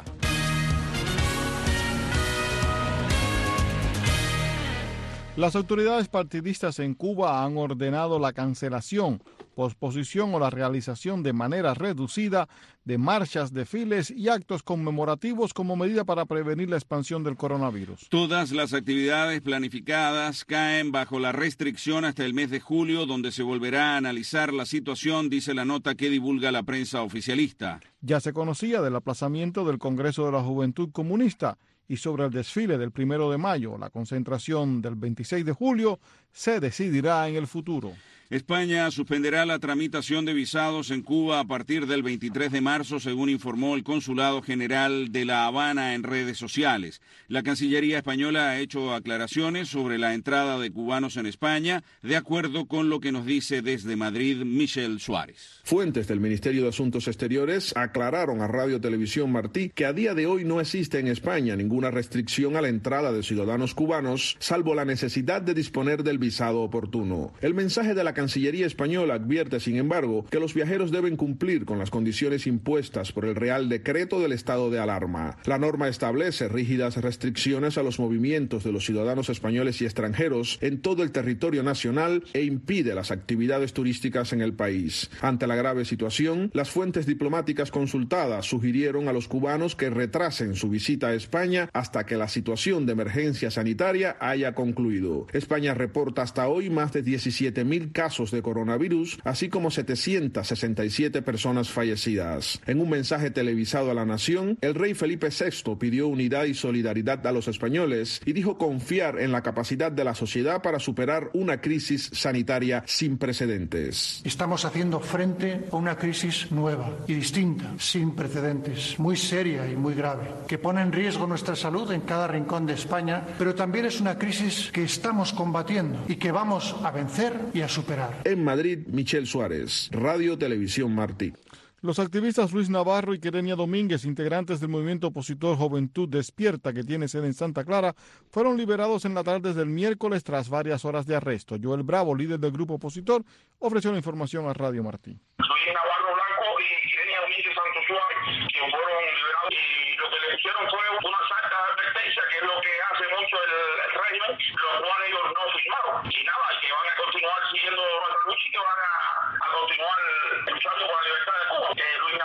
Las autoridades partidistas en Cuba han ordenado la cancelación, posposición o la realización de manera reducida de marchas, desfiles y actos conmemorativos como medida para prevenir la expansión del coronavirus. Todas las actividades planificadas caen bajo la restricción hasta el mes de julio, donde se volverá a analizar la situación, dice la nota que divulga la prensa oficialista. Ya se conocía del aplazamiento del Congreso de la Juventud Comunista y sobre el desfile del primero de mayo, la concentración del veintiséis de julio, se decidirá en el futuro. España suspenderá la tramitación de visados en Cuba a partir del veintitrés de marzo, según informó el Consulado General de La Habana en redes sociales. La Cancillería española ha hecho aclaraciones sobre la entrada de cubanos en España, de acuerdo con lo que nos dice desde Madrid Michel Suárez. Fuentes del Ministerio de Asuntos Exteriores aclararon a Radio Televisión Martí que a día de hoy no existe en España ninguna restricción a la entrada de ciudadanos cubanos, salvo la necesidad de disponer del visado oportuno. El mensaje de la Cancillería española advierte, sin embargo, que los viajeros deben cumplir con las condiciones impuestas por el Real Decreto del estado de alarma. La norma establece rígidas restricciones a los movimientos de los ciudadanos españoles y extranjeros en todo el territorio nacional e impide las actividades turísticas en el país. Ante la grave situación, las fuentes diplomáticas consultadas sugirieron a los cubanos que retrasen su visita a España hasta que la situación de emergencia sanitaria haya concluido. España reporta hasta hoy más de diecisiete mil casos casos de coronavirus, así como setecientas sesenta y siete personas fallecidas. En un mensaje televisado a la nación, el rey Felipe sexto pidió unidad y solidaridad a los españoles y dijo confiar en la capacidad de la sociedad para superar una crisis sanitaria sin precedentes. Estamos haciendo frente a una crisis nueva y distinta, sin precedentes, muy seria y muy grave, que pone en riesgo nuestra salud en cada rincón de España, pero también es una crisis que estamos combatiendo y que vamos a vencer y a superar. En Madrid, Michel Suárez, Radio Televisión Martí. Los activistas Luis Navarro y Querenia Domínguez, integrantes del movimiento opositor Juventud Despierta, que tiene sede en Santa Clara, fueron liberados en la tarde del miércoles tras varias horas de arresto. Joel Bravo, líder del grupo opositor, ofreció la información a Radio Martí. Luis Navarro Blanco y Querenia Domínguez Santos Suárez, quienes fueron liberados, y lo que le hicieron fue una carta de advertencia, que es lo que hace mucho el, el régimen, lo cual ellos no firmaron. Y nada, que van a continuar siguiendo nuestra lucha y que van a, a continuar luchando por la libertad de Cuba. Que Luis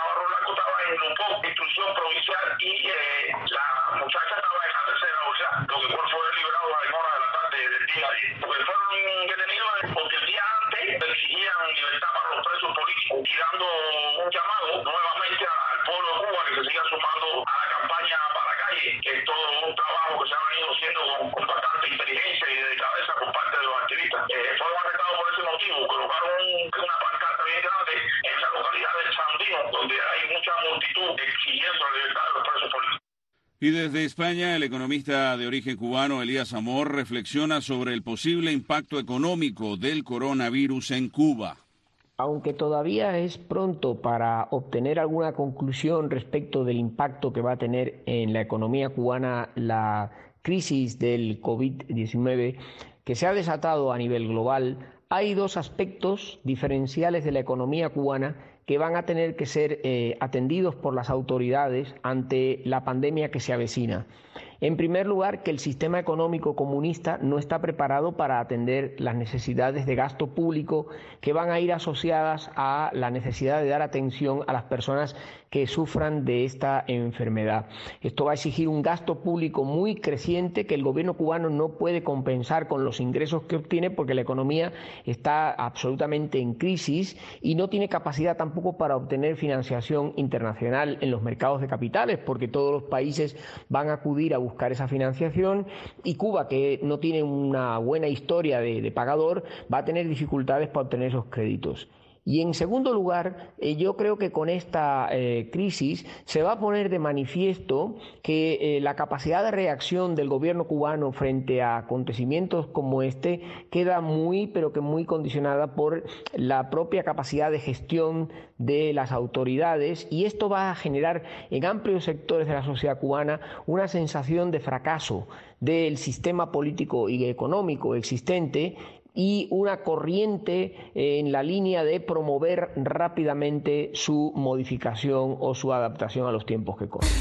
Y desde España, el economista de origen cubano Elías Amor reflexiona sobre el posible impacto económico del coronavirus en Cuba. Aunque todavía es pronto para obtener alguna conclusión respecto del impacto que va a tener en la economía cubana la crisis del COVID diecinueve que se ha desatado a nivel global, hay dos aspectos diferenciales de la economía cubana que van a tener que ser eh, atendidos por las autoridades ante la pandemia que se avecina. En primer lugar, que el sistema económico comunista no está preparado para atender las necesidades de gasto público que van a ir asociadas a la necesidad de dar atención a las personas que sufran de esta enfermedad. Esto va a exigir un gasto público muy creciente que el gobierno cubano no puede compensar con los ingresos que obtiene porque la economía está absolutamente en crisis y no tiene capacidad tampoco para obtener financiación internacional en los mercados de capitales porque todos los países van a acudir a buscar esa financiación y Cuba, que no tiene una buena historia de, de pagador, va a tener dificultades para obtener esos créditos. Y en segundo lugar, eh, yo creo que con esta eh, crisis se va a poner de manifiesto que eh, la capacidad de reacción del gobierno cubano frente a acontecimientos como este queda muy, pero que muy condicionada por la propia capacidad de gestión de las autoridades y esto va a generar en amplios sectores de la sociedad cubana una sensación de fracaso del sistema político y económico existente y una corriente en la línea de promover rápidamente su modificación o su adaptación a los tiempos que corren.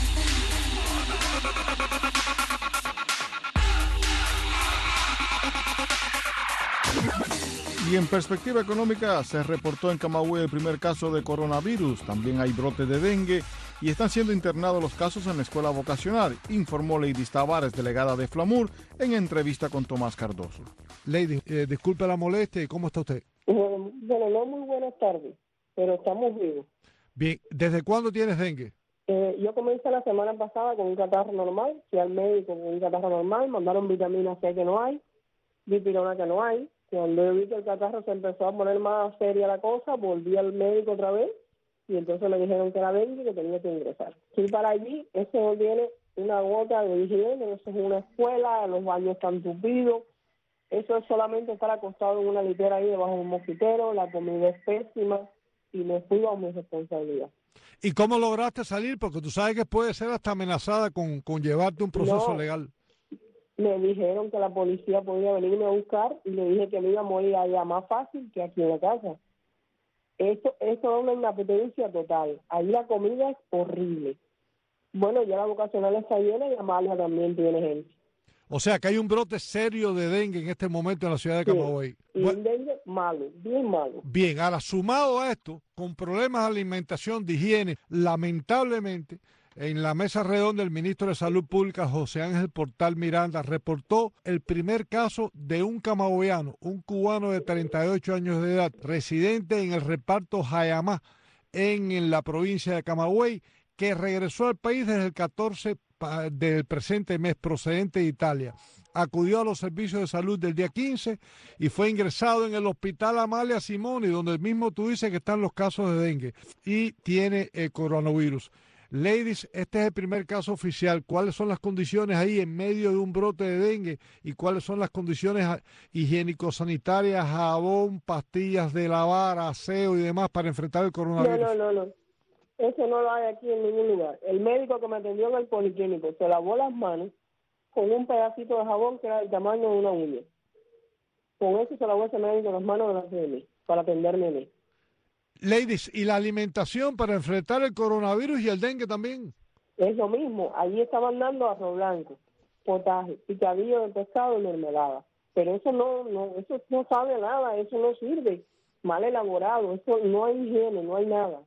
Y en perspectiva económica, se reportó en Camagüey el primer caso de coronavirus. También hay brote de dengue y están siendo internados los casos en la escuela vocacional, informó Lady Tavares, delegada de Flamur, en entrevista con Tomás Cardoso. Lady, eh, disculpe la molestia, ¿cómo está usted? Bueno, no muy buenas tardes, pero estamos vivos. Bien, ¿desde cuándo tienes dengue? Eh, yo comencé la semana pasada con un catarro normal, fui al médico con un catarro normal, mandaron vitamina C que no hay, dipirona que no hay. Cuando yo vi que el catarro se empezó a poner más seria la cosa, volví al médico otra vez y entonces me dijeron que era dengue y que tenía que ingresar. Fui para allí, eso no tiene una gota de higiene, eso es una escuela, los baños están tupidos, eso es solamente estar acostado en una litera ahí debajo de un mosquitero, la comida es pésima y me fui bajo mi responsabilidad. ¿Y cómo lograste salir? Porque tú sabes que puede ser hasta amenazada con, con llevarte un proceso no. legal. Me dijeron que la policía podía venirme a buscar y le dije que me iba a morir allá más fácil que aquí en la casa. Esto, esto es una inapetencia total. Ahí la comida es horrible. Bueno, ya la vocacional está llena y Amalia también tiene gente. O sea que hay un brote serio de dengue en este momento en la ciudad de Camagüey. Sí, y bueno, un dengue malo, bien malo. Bien, ahora sumado a esto, con problemas de alimentación, de higiene, lamentablemente, en la mesa redonda, el ministro de Salud Pública, José Ángel Portal Miranda, reportó el primer caso de un camagüeyano, un cubano de treinta y ocho años de edad, residente en el reparto Jayamá, en, en la provincia de Camagüey, que regresó al país desde el catorce del presente mes, procedente de Italia. Acudió a los servicios de salud del día quince y fue ingresado en el hospital Amalia Simoni, donde mismo tú dices que están los casos de dengue, y tiene el coronavirus. Ladies, este es el primer caso oficial. ¿Cuáles son las condiciones ahí en medio de un brote de dengue? ¿Y cuáles son las condiciones higiénico-sanitarias, jabón, pastillas de lavar, aseo y demás para enfrentar el coronavirus? No, no, no, no. Eso no lo hay aquí en ningún lugar. El médico que me atendió en el policlínico se lavó las manos con un pedacito de jabón que era del tamaño de una uña. Con eso se lavó ese médico las manos delante de mí, para atenderme a mí. Ladies, ¿y la alimentación para enfrentar el coronavirus y el dengue también? Es lo mismo. Allí estaban dando arroz blanco, potaje, picadillo de pescado y mermelada. Pero eso no, no, eso no sabe nada, eso no sirve. Mal elaborado, eso no hay higiene, no hay nada.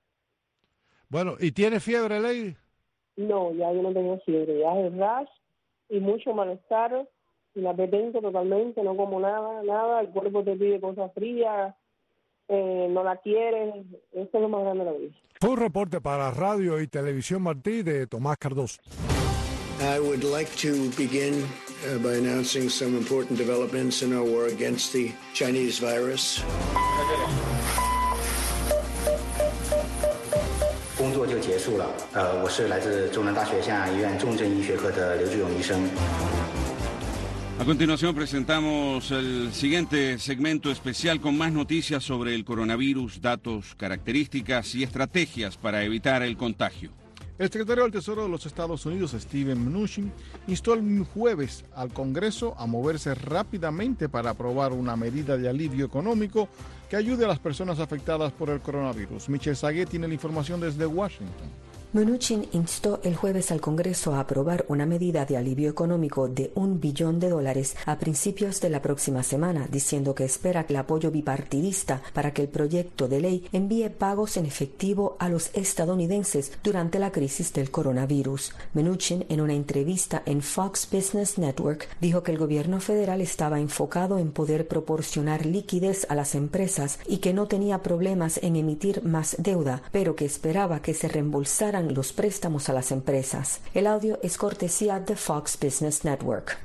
Bueno, ¿y tiene fiebre, Lady? No, ya yo no tengo fiebre, ya es rash y mucho malestar, inapetencia totalmente, no como nada, nada, el cuerpo te pide cosas frías. Eh, no la quieren, eso es lo más grande de la vida. Fue un reporte para Radio y Televisión Martí de Tomás Cardoso. I would like to begin uh, by announcing some important developments in our war against the Chinese virus. Punto 就结束了。呃，我是来自中南大学象牙医院重症医学科的刘志勇医生。 A continuación presentamos el siguiente segmento especial con más noticias sobre el coronavirus, datos, características y estrategias para evitar el contagio. El secretario del Tesoro de los Estados Unidos, Steven Mnuchin, instó el jueves al Congreso a moverse rápidamente para aprobar una medida de alivio económico que ayude a las personas afectadas por el coronavirus. Michelle Saguet tiene la información desde Washington. Mnuchin instó el jueves al Congreso a aprobar una medida de alivio económico de un billón de dólares a principios de la próxima semana, diciendo que espera el apoyo bipartidista para que el proyecto de ley envíe pagos en efectivo a los estadounidenses durante la crisis del coronavirus. Mnuchin, en una entrevista en Fox Business Network, dijo que el gobierno federal estaba enfocado en poder proporcionar liquidez a las empresas y que no tenía problemas en emitir más deuda, pero que esperaba que se reembolsaran los préstamos a las empresas. El audio es cortesía de Fox Business Network.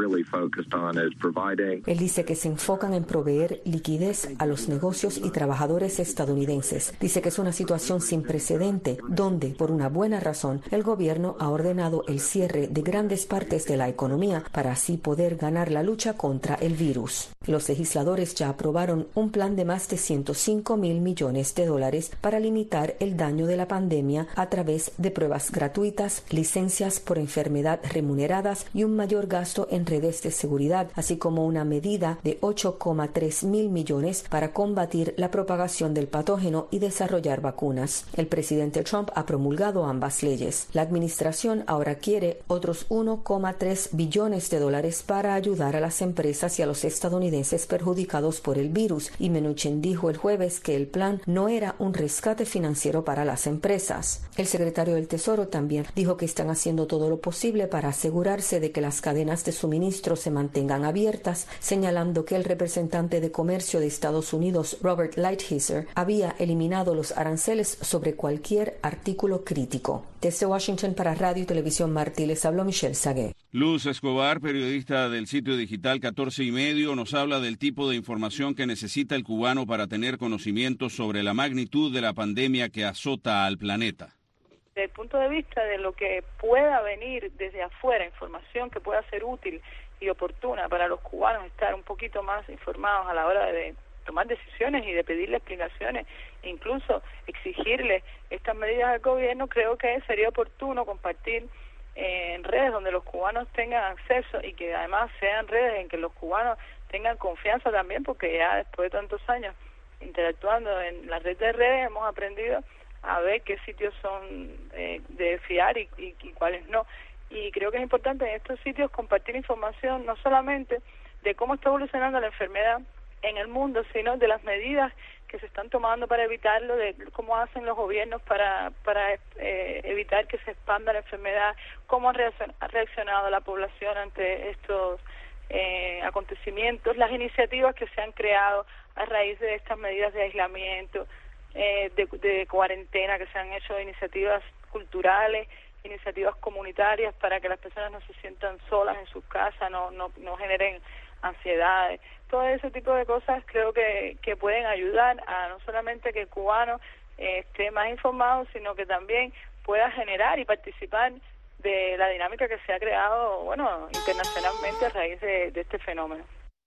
Él dice que se enfocan en proveer liquidez a los negocios y trabajadores estadounidenses. Dice que es una situación sin precedente, donde, por una buena razón, el gobierno ha ordenado el cierre de grandes partes de la economía para así poder ganar la lucha contra el virus. Los legisladores ya aprobaron un plan de más de ciento cinco mil millones de dólares para limitar el daño de la pandemia a través de pruebas gratuitas, licencias por enfermedad remuneradas y un mayor gasto en redes de seguridad, así como una medida de ocho coma tres mil millones para combatir la propagación del patógeno y desarrollar vacunas. El presidente Trump ha promulgado ambas leyes. La administración ahora quiere otros uno coma tres billones de dólares para ayudar a las empresas y a los estadounidenses perjudicados por el virus, y Mnuchin dijo el jueves que el plan no era un rescate financiero para las empresas. El El secretario del Tesoro también dijo que están haciendo todo lo posible para asegurarse de que las cadenas de suministro se mantengan abiertas, señalando que el representante de comercio de Estados Unidos, Robert Lighthizer, había eliminado los aranceles sobre cualquier artículo crítico. Desde Washington para Radio y Televisión Martí les habló Michelle Saguet. Luz Escobar, periodista del sitio digital catorce y medio, nos habla del tipo de información que necesita el cubano para tener conocimiento sobre la magnitud de la pandemia que azota al planeta. Desde el punto de vista de lo que pueda venir desde afuera, información que pueda ser útil y oportuna para los cubanos, estar un poquito más informados a la hora de tomar decisiones y de pedirle explicaciones, incluso exigirle estas medidas al gobierno, creo que sería oportuno compartir eh, en redes donde los cubanos tengan acceso y que además sean redes en que los cubanos tengan confianza también, porque ya después de tantos años interactuando en la red de redes hemos aprendido a ver qué sitios son eh, de fiar y, y, y cuáles no. Y creo que es importante en estos sitios compartir información no solamente de cómo está evolucionando la enfermedad en el mundo, sino de las medidas que se están tomando para evitarlo, de cómo hacen los gobiernos para para eh, evitar que se expanda la enfermedad, cómo ha reaccionado la población ante estos eh, acontecimientos, las iniciativas que se han creado a raíz de estas medidas de aislamiento, Eh, de, de cuarentena, que se han hecho iniciativas culturales, iniciativas comunitarias para que las personas no se sientan solas en sus casas, no no, no generen ansiedades. Todo ese tipo de cosas creo que, que pueden ayudar a no solamente que el cubano eh, esté más informado, sino que también pueda generar y participar de la dinámica que se ha creado, bueno, internacionalmente a raíz de, de este fenómeno.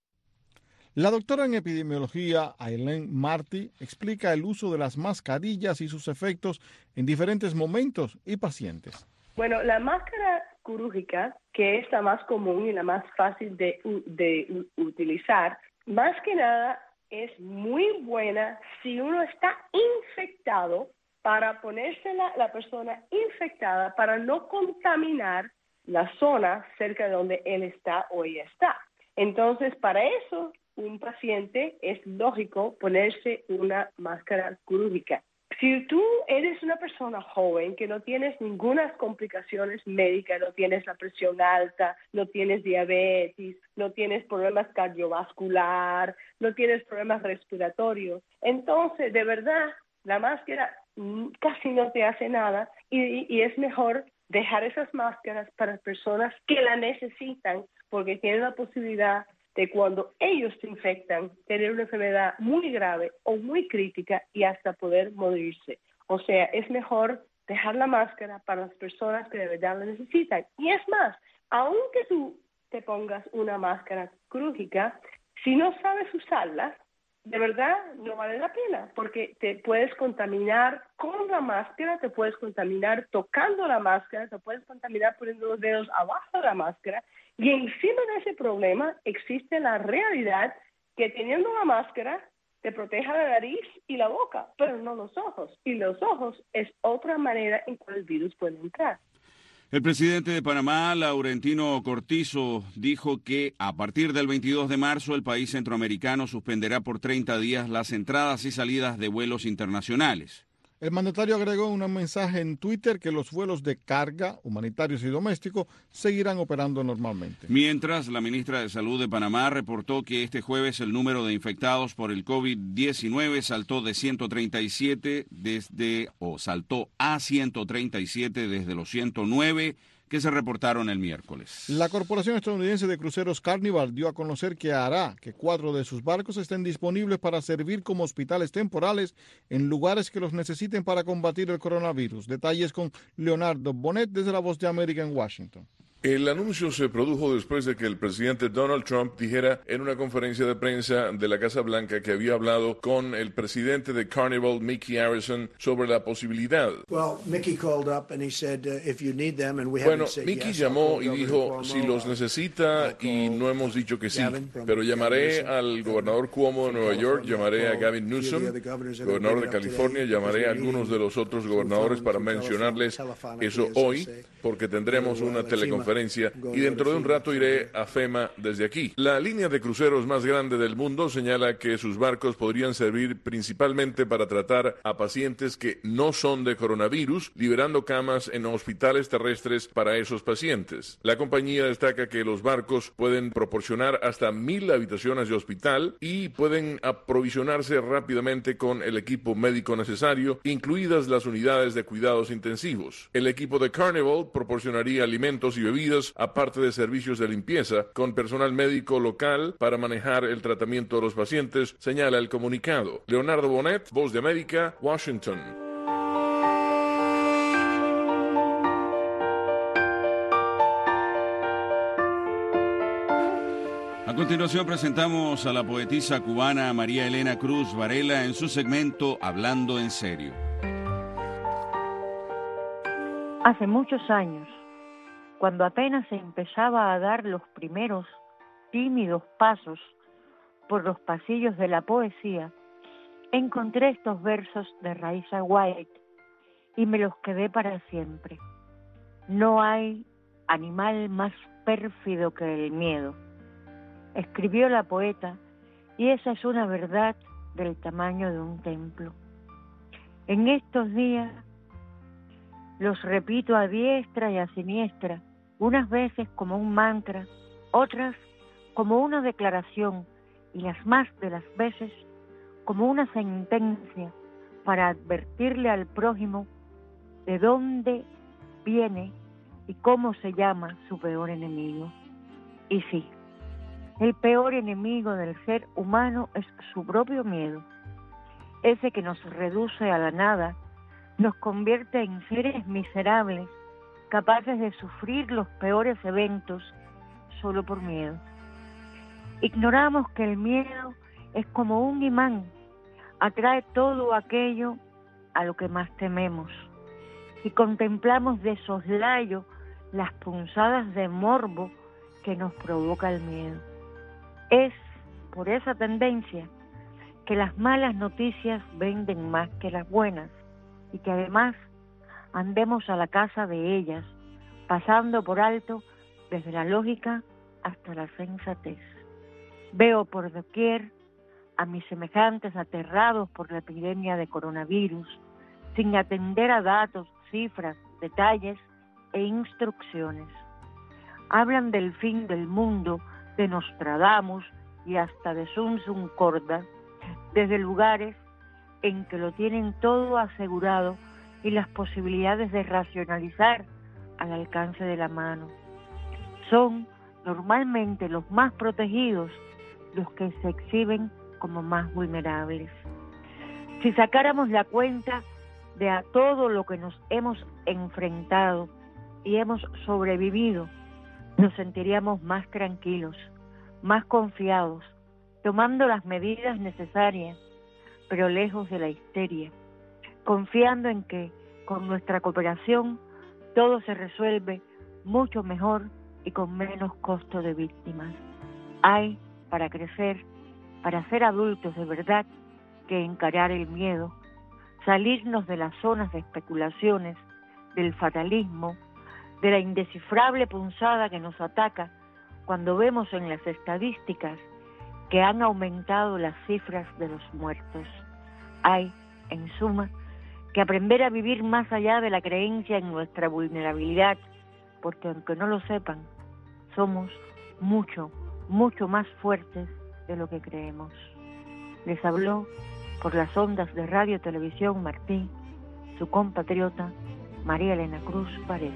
La doctora en epidemiología, Aileen Martí, explica el uso de las mascarillas y sus efectos en diferentes momentos y pacientes. Bueno, la máscara quirúrgica, que es la más común y la más fácil de, de utilizar, más que nada es muy buena si uno está infectado, para ponérsela la persona infectada para no contaminar la zona cerca de donde él está o ella está. Entonces, para eso, un paciente es lógico ponerse una máscara quirúrgica. Si tú eres una persona joven que no tienes ninguna complicaciones médicas, no tienes la presión alta, no tienes diabetes, no tienes problemas cardiovasculares, no tienes problemas respiratorios, entonces de verdad la máscara casi no te hace nada y, y es mejor dejar esas máscaras para personas que la necesitan, porque tienen la posibilidad de cuando ellos se infectan, tener una enfermedad muy grave o muy crítica y hasta poder morirse. O sea, es mejor dejar la máscara para las personas que de verdad la necesitan. Y es más, aunque tú te pongas una máscara quirúrgica, si no sabes usarla, de verdad no vale la pena, porque te puedes contaminar con la máscara, te puedes contaminar tocando la máscara, te puedes contaminar poniendo los dedos abajo de la máscara, y encima de ese problema existe la realidad que teniendo la máscara te proteja la nariz y la boca, pero no los ojos, y los ojos es otra manera en que el virus puede entrar. El presidente de Panamá, Laurentino Cortizo, dijo que a partir del veintidós de marzo el país centroamericano suspenderá por treinta días las entradas y salidas de vuelos internacionales. El mandatario agregó en un mensaje en Twitter que los vuelos de carga, humanitarios y domésticos seguirán operando normalmente. Mientras, la ministra de Salud de Panamá reportó que este jueves el número de infectados por el COVID diecinueve saltó de ciento treinta y siete desde, o saltó a ciento treinta y siete desde los ciento nueve que se reportaron el miércoles. La Corporación Estadounidense de Cruceros Carnival dio a conocer que hará que cuatro de sus barcos estén disponibles para servir como hospitales temporales en lugares que los necesiten para combatir el coronavirus. Detalles con Leonardo Bonet desde La Voz de América en Washington. El anuncio se produjo después de que el presidente Donald Trump dijera en una conferencia de prensa de la Casa Blanca que había hablado con el presidente de Carnival, Mickey Arison, sobre la posibilidad. Well, Mickey called up and he said, uh, if you need them, and we bueno, haven't said Mickey yes, llamó y dijo, si los necesita, y no hemos dicho que sí, pero llamaré al gobernador Cuomo de Nueva York, llamaré a Gavin Newsom, gobernador de California, llamaré a algunos de los otros gobernadores para mencionarles eso hoy, porque tendremos una teleconferencia y dentro de un rato iré a FEMA desde aquí. La línea de cruceros más grande del mundo señala que sus barcos podrían servir principalmente para tratar a pacientes que no son de coronavirus, liberando camas en hospitales terrestres para esos pacientes. La compañía destaca que los barcos pueden proporcionar hasta mil habitaciones de hospital y pueden aprovisionarse rápidamente con el equipo médico necesario, incluidas las unidades de cuidados intensivos. El equipo de Carnival proporcionaría alimentos y bebidas, aparte de servicios de limpieza, con personal médico local para manejar el tratamiento de los pacientes, señala el comunicado. Leonardo Bonet, Voz de América, Washington. A continuación presentamos a la poetisa cubana María Elena Cruz Varela en su segmento Hablando en Serio. Hace muchos años, cuando apenas se empezaba a dar los primeros tímidos pasos por los pasillos de la poesía, encontré estos versos de Raisa White y me los quedé para siempre. No hay animal más pérfido que el miedo, escribió la poeta, y esa es una verdad del tamaño de un templo. En estos días los repito a diestra y a siniestra, unas veces como un mantra, otras como una declaración y las más de las veces como una sentencia para advertirle al prójimo de dónde viene y cómo se llama su peor enemigo. Y sí, el peor enemigo del ser humano es su propio miedo, ese que nos reduce a la nada, nos convierte en seres miserables, capaces de sufrir los peores eventos solo por miedo. Ignoramos que el miedo es como un imán, atrae todo aquello a lo que más tememos, y contemplamos de soslayo las punzadas de morbo que nos provoca el miedo. Es por esa tendencia que las malas noticias venden más que las buenas, y que además andemos a la caza de ellas, pasando por alto desde la lógica hasta la sensatez. Veo por doquier a mis semejantes aterrados por la epidemia de coronavirus, sin atender a datos, cifras, detalles e instrucciones. Hablan del fin del mundo, de Nostradamus y hasta de Sun Sun Corda, desde lugares en que lo tienen todo asegurado y las posibilidades de racionalizar al alcance de la mano. Son normalmente los más protegidos los que se exhiben como más vulnerables. Si sacáramos la cuenta de a todo lo que nos hemos enfrentado y hemos sobrevivido, nos sentiríamos más tranquilos, más confiados, tomando las medidas necesarias, pero lejos de la histeria, confiando en que con nuestra cooperación todo se resuelve mucho mejor y con menos costo de víctimas. Hay, para crecer, para ser adultos de verdad, que encarar el miedo, salirnos de las zonas de especulaciones, del fatalismo, de la indescifrable punzada que nos ataca cuando vemos en las estadísticas que han aumentado las cifras de los muertos. Hay, en suma, que aprender a vivir más allá de la creencia en nuestra vulnerabilidad, porque aunque no lo sepan, somos mucho, mucho más fuertes de lo que creemos. Les habló por las ondas de Radio Televisión Martí, su compatriota María Elena Cruz Varela.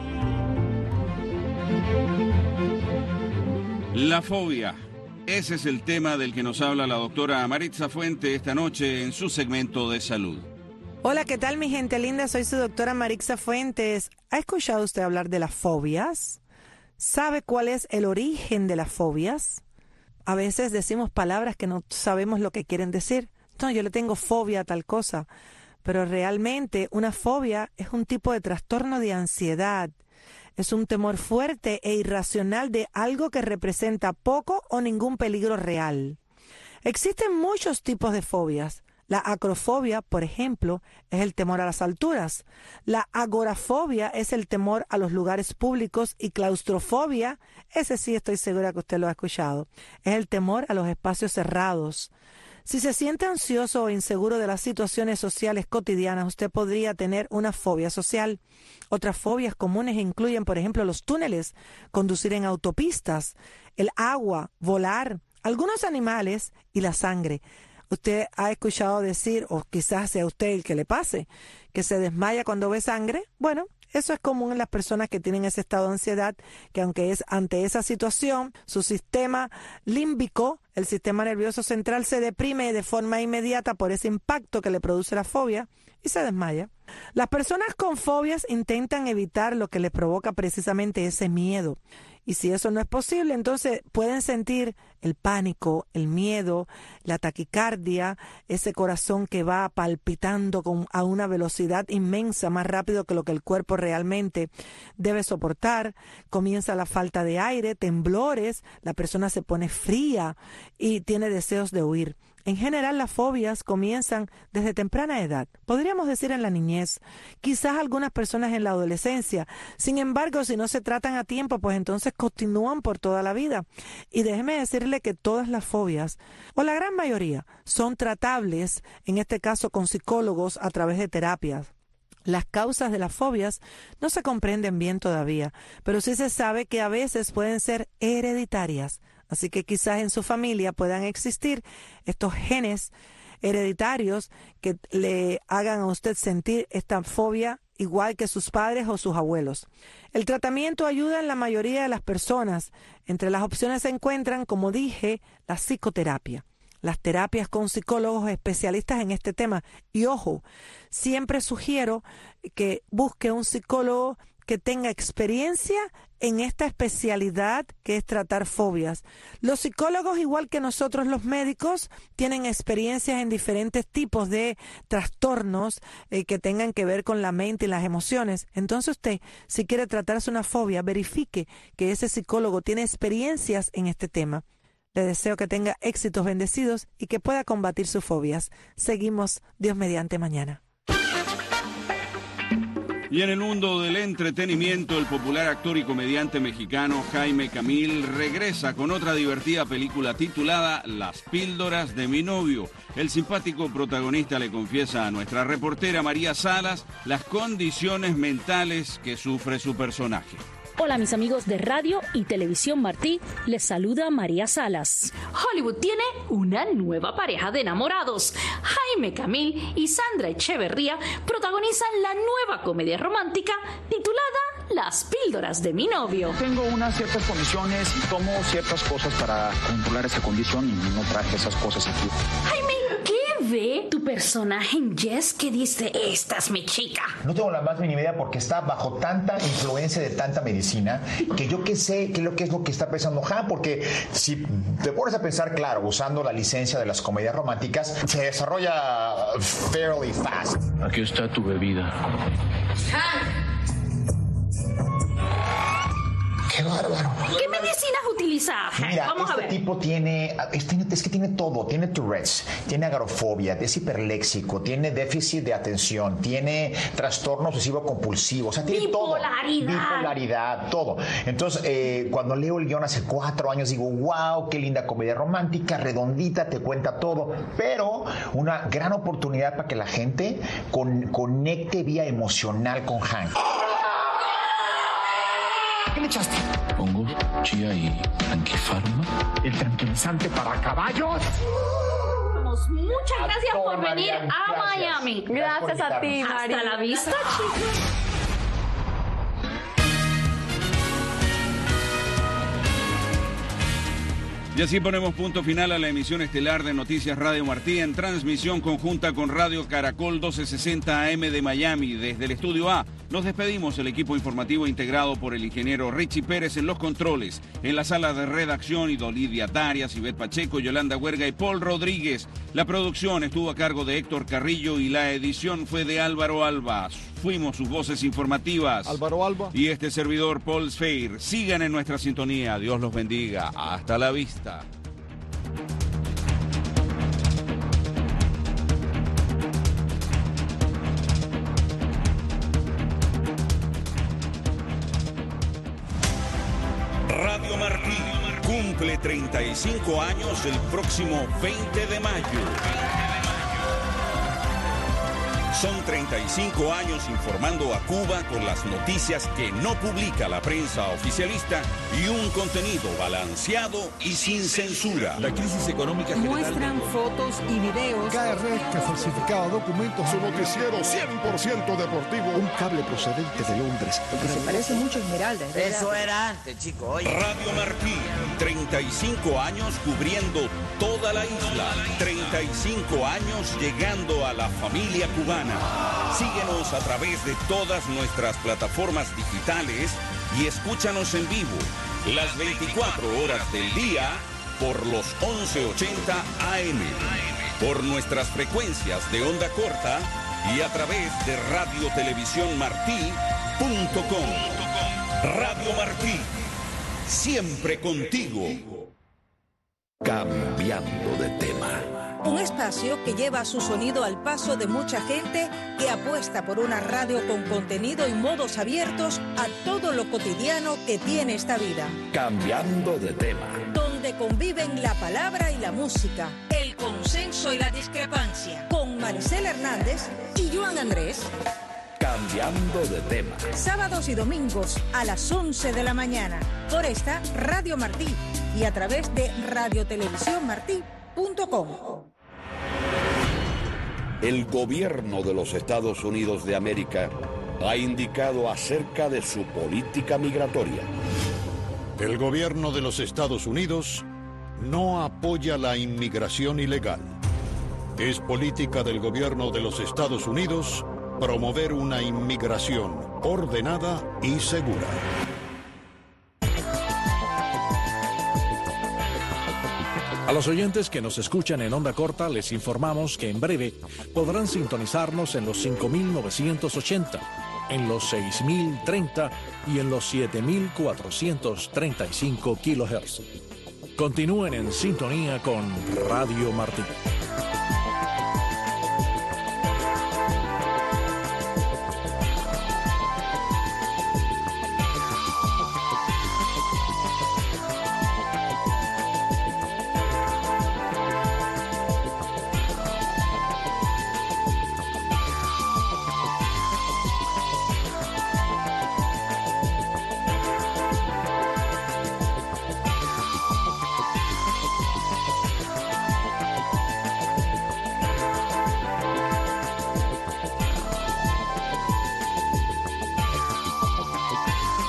La fobia. Ese es el tema del que nos habla la doctora Maritza Fuente esta noche en su segmento de salud. Hola, ¿qué tal mi gente linda? Soy su doctora Maritza Fuentes. ¿Ha escuchado usted hablar de las fobias? ¿Sabe cuál es el origen de las fobias? A veces decimos palabras que no sabemos lo que quieren decir. No, yo le tengo fobia a tal cosa. Pero realmente una fobia es un tipo de trastorno de ansiedad. Es un temor fuerte e irracional de algo que representa poco o ningún peligro real. Existen muchos tipos de fobias. La acrofobia, por ejemplo, es el temor a las alturas. La agorafobia es el temor a los lugares públicos y claustrofobia, ese sí estoy segura que usted lo ha escuchado, es el temor a los espacios cerrados. Si se siente ansioso o inseguro de las situaciones sociales cotidianas, usted podría tener una fobia social. Otras fobias comunes incluyen, por ejemplo, los túneles, conducir en autopistas, el agua, volar, algunos animales y la sangre. Usted ha escuchado decir, o quizás sea usted el que le pase, que se desmaya cuando ve sangre. Bueno, eso es común en las personas que tienen ese estado de ansiedad, que aunque es ante esa situación, su sistema límbico, el sistema nervioso central, se deprime de forma inmediata por ese impacto que le produce la fobia y se desmaya. Las personas con fobias intentan evitar lo que les provoca precisamente ese miedo. Y si eso no es posible, entonces pueden sentir el pánico, el miedo, la taquicardia, ese corazón que va palpitando con, a una velocidad inmensa, más rápido que lo que el cuerpo realmente debe soportar. Comienza la falta de aire, temblores, la persona se pone fría y tiene deseos de huir. En general, las fobias comienzan desde temprana edad, podríamos decir en la niñez, quizás algunas personas en la adolescencia. Sin embargo, si no se tratan a tiempo, pues entonces continúan por toda la vida. Y déjeme decirle que todas las fobias, o la gran mayoría, son tratables, en este caso con psicólogos a través de terapias. Las causas de las fobias no se comprenden bien todavía, pero sí se sabe que a veces pueden ser hereditarias. Así que quizás en su familia puedan existir estos genes hereditarios que le hagan a usted sentir esta fobia igual que sus padres o sus abuelos. El tratamiento ayuda en la mayoría de las personas. Entre las opciones se encuentran, como dije, la psicoterapia. Las terapias con psicólogos especialistas en este tema. Y ojo, siempre sugiero que busque un psicólogo que tenga experiencia en esta especialidad que es tratar fobias. Los psicólogos, igual que nosotros los médicos, tienen experiencias en diferentes tipos de trastornos eh, que tengan que ver con la mente y las emociones. Entonces usted, si quiere tratarse una fobia, verifique que ese psicólogo tiene experiencias en este tema. Le deseo que tenga éxitos bendecidos y que pueda combatir sus fobias. Seguimos, Dios mediante, mañana. Y en el mundo del entretenimiento, el popular actor y comediante mexicano Jaime Camil regresa con otra divertida película titulada Las píldoras de mi novio. El simpático protagonista le confiesa a nuestra reportera María Salas las condiciones mentales que sufre su personaje. Hola mis amigos de Radio y Televisión Martí, les saluda María Salas. Hollywood tiene una nueva pareja de enamorados. Jaime Camil y Sandra Echeverría protagonizan la nueva comedia romántica titulada Las píldoras de mi novio. Tengo unas ciertas condiciones y tomo ciertas cosas para controlar esa condición y no traje esas cosas aquí. Jaime, ¿qué ve tu personaje en Yes que dice, esta es mi chica? No tengo la más mínima idea porque está bajo tanta influencia de tanta medicina que yo qué sé qué es lo que es lo que está pensando Han, porque si te pones a pensar, claro, usando la licencia de las comedias románticas, se desarrolla fairly fast. Aquí está tu bebida. Han. ¡Qué bárbaro! ¿Qué medicinas utilizas? Mira, Vamos este a ver. tipo tiene es, tiene, es que tiene todo. Tiene Tourette's, tiene agorafobia, es hiperléxico, tiene déficit de atención, tiene trastorno obsesivo compulsivo, o sea, tiene Bipolaridad. todo. Bipolaridad, todo. Entonces, eh, cuando leo el guión hace cuatro años, digo, wow, qué linda comedia romántica, redondita, te cuenta todo, pero una gran oportunidad para que la gente con, conecte vía emocional con Han. ¿Qué le echaste? Pongo chía y tranquifarma. ¿El tranquilizante para caballos? Muchas gracias por venir Marian, a gracias. Miami. Gracias a ti, Hasta María. la vista, chicos. Y así ponemos punto final a la emisión estelar de Noticias Radio Martí en transmisión conjunta con Radio Caracol doce sesenta A M de Miami. Desde el Estudio A nos despedimos, el equipo informativo integrado por el ingeniero Richie Pérez en los controles. En la sala de redacción, Idolidia Darias, Ivette Pacheco, Yolanda Huerga y Paul Rodríguez. La producción estuvo a cargo de Héctor Carrillo y la edición fue de Álvaro Alba. Fuimos sus voces informativas. Álvaro Alba. Y este servidor, Paul Sfeir. Sigan en nuestra sintonía. Dios los bendiga. Hasta la vista. Radio Martí cumple treinta y cinco años el próximo veinte de mayo. Son treinta y cinco años informando a Cuba con las noticias que no publica la prensa oficialista y un contenido balanceado y sin censura. La crisis económica muestran fotos y videos. K R que falsificaba documentos. Su noticiero cien por ciento deportivo. Un cable procedente de Londres. Porque se parece mucho a Esmeralda. Eso era antes, chicos. Oye. Radio Martí, treinta y cinco años cubriendo toda la isla. treinta y cinco años llegando a la familia cubana. Síguenos a través de todas nuestras plataformas digitales y escúchanos en vivo las veinticuatro horas del día por los once ochenta A M, por nuestras frecuencias de onda corta y a través de radio televisión martí punto com. Radio Martí, siempre contigo. Cambiando de tema. Un espacio que lleva su sonido al paso de mucha gente que apuesta por una radio con contenido y modos abiertos a todo lo cotidiano que tiene esta vida. Cambiando de tema. Donde conviven la palabra y la música, el consenso y la discrepancia. Con Maricela Hernández y Joan Andrés. Cambiando de tema. Sábados y domingos a las once de la mañana. Por esta Radio Martí y a través de radio televisión martí punto com. El gobierno de los Estados Unidos de América ha indicado acerca de su política migratoria. El gobierno de los Estados Unidos no apoya la inmigración ilegal. Es política del gobierno de los Estados Unidos promover una inmigración ordenada y segura. A los oyentes que nos escuchan en onda corta les informamos que en breve podrán sintonizarnos en los cinco mil novecientos ochenta, en los seis mil treinta y en los siete mil cuatrocientos treinta y cinco kilohertz. Continúen en sintonía con Radio Martí.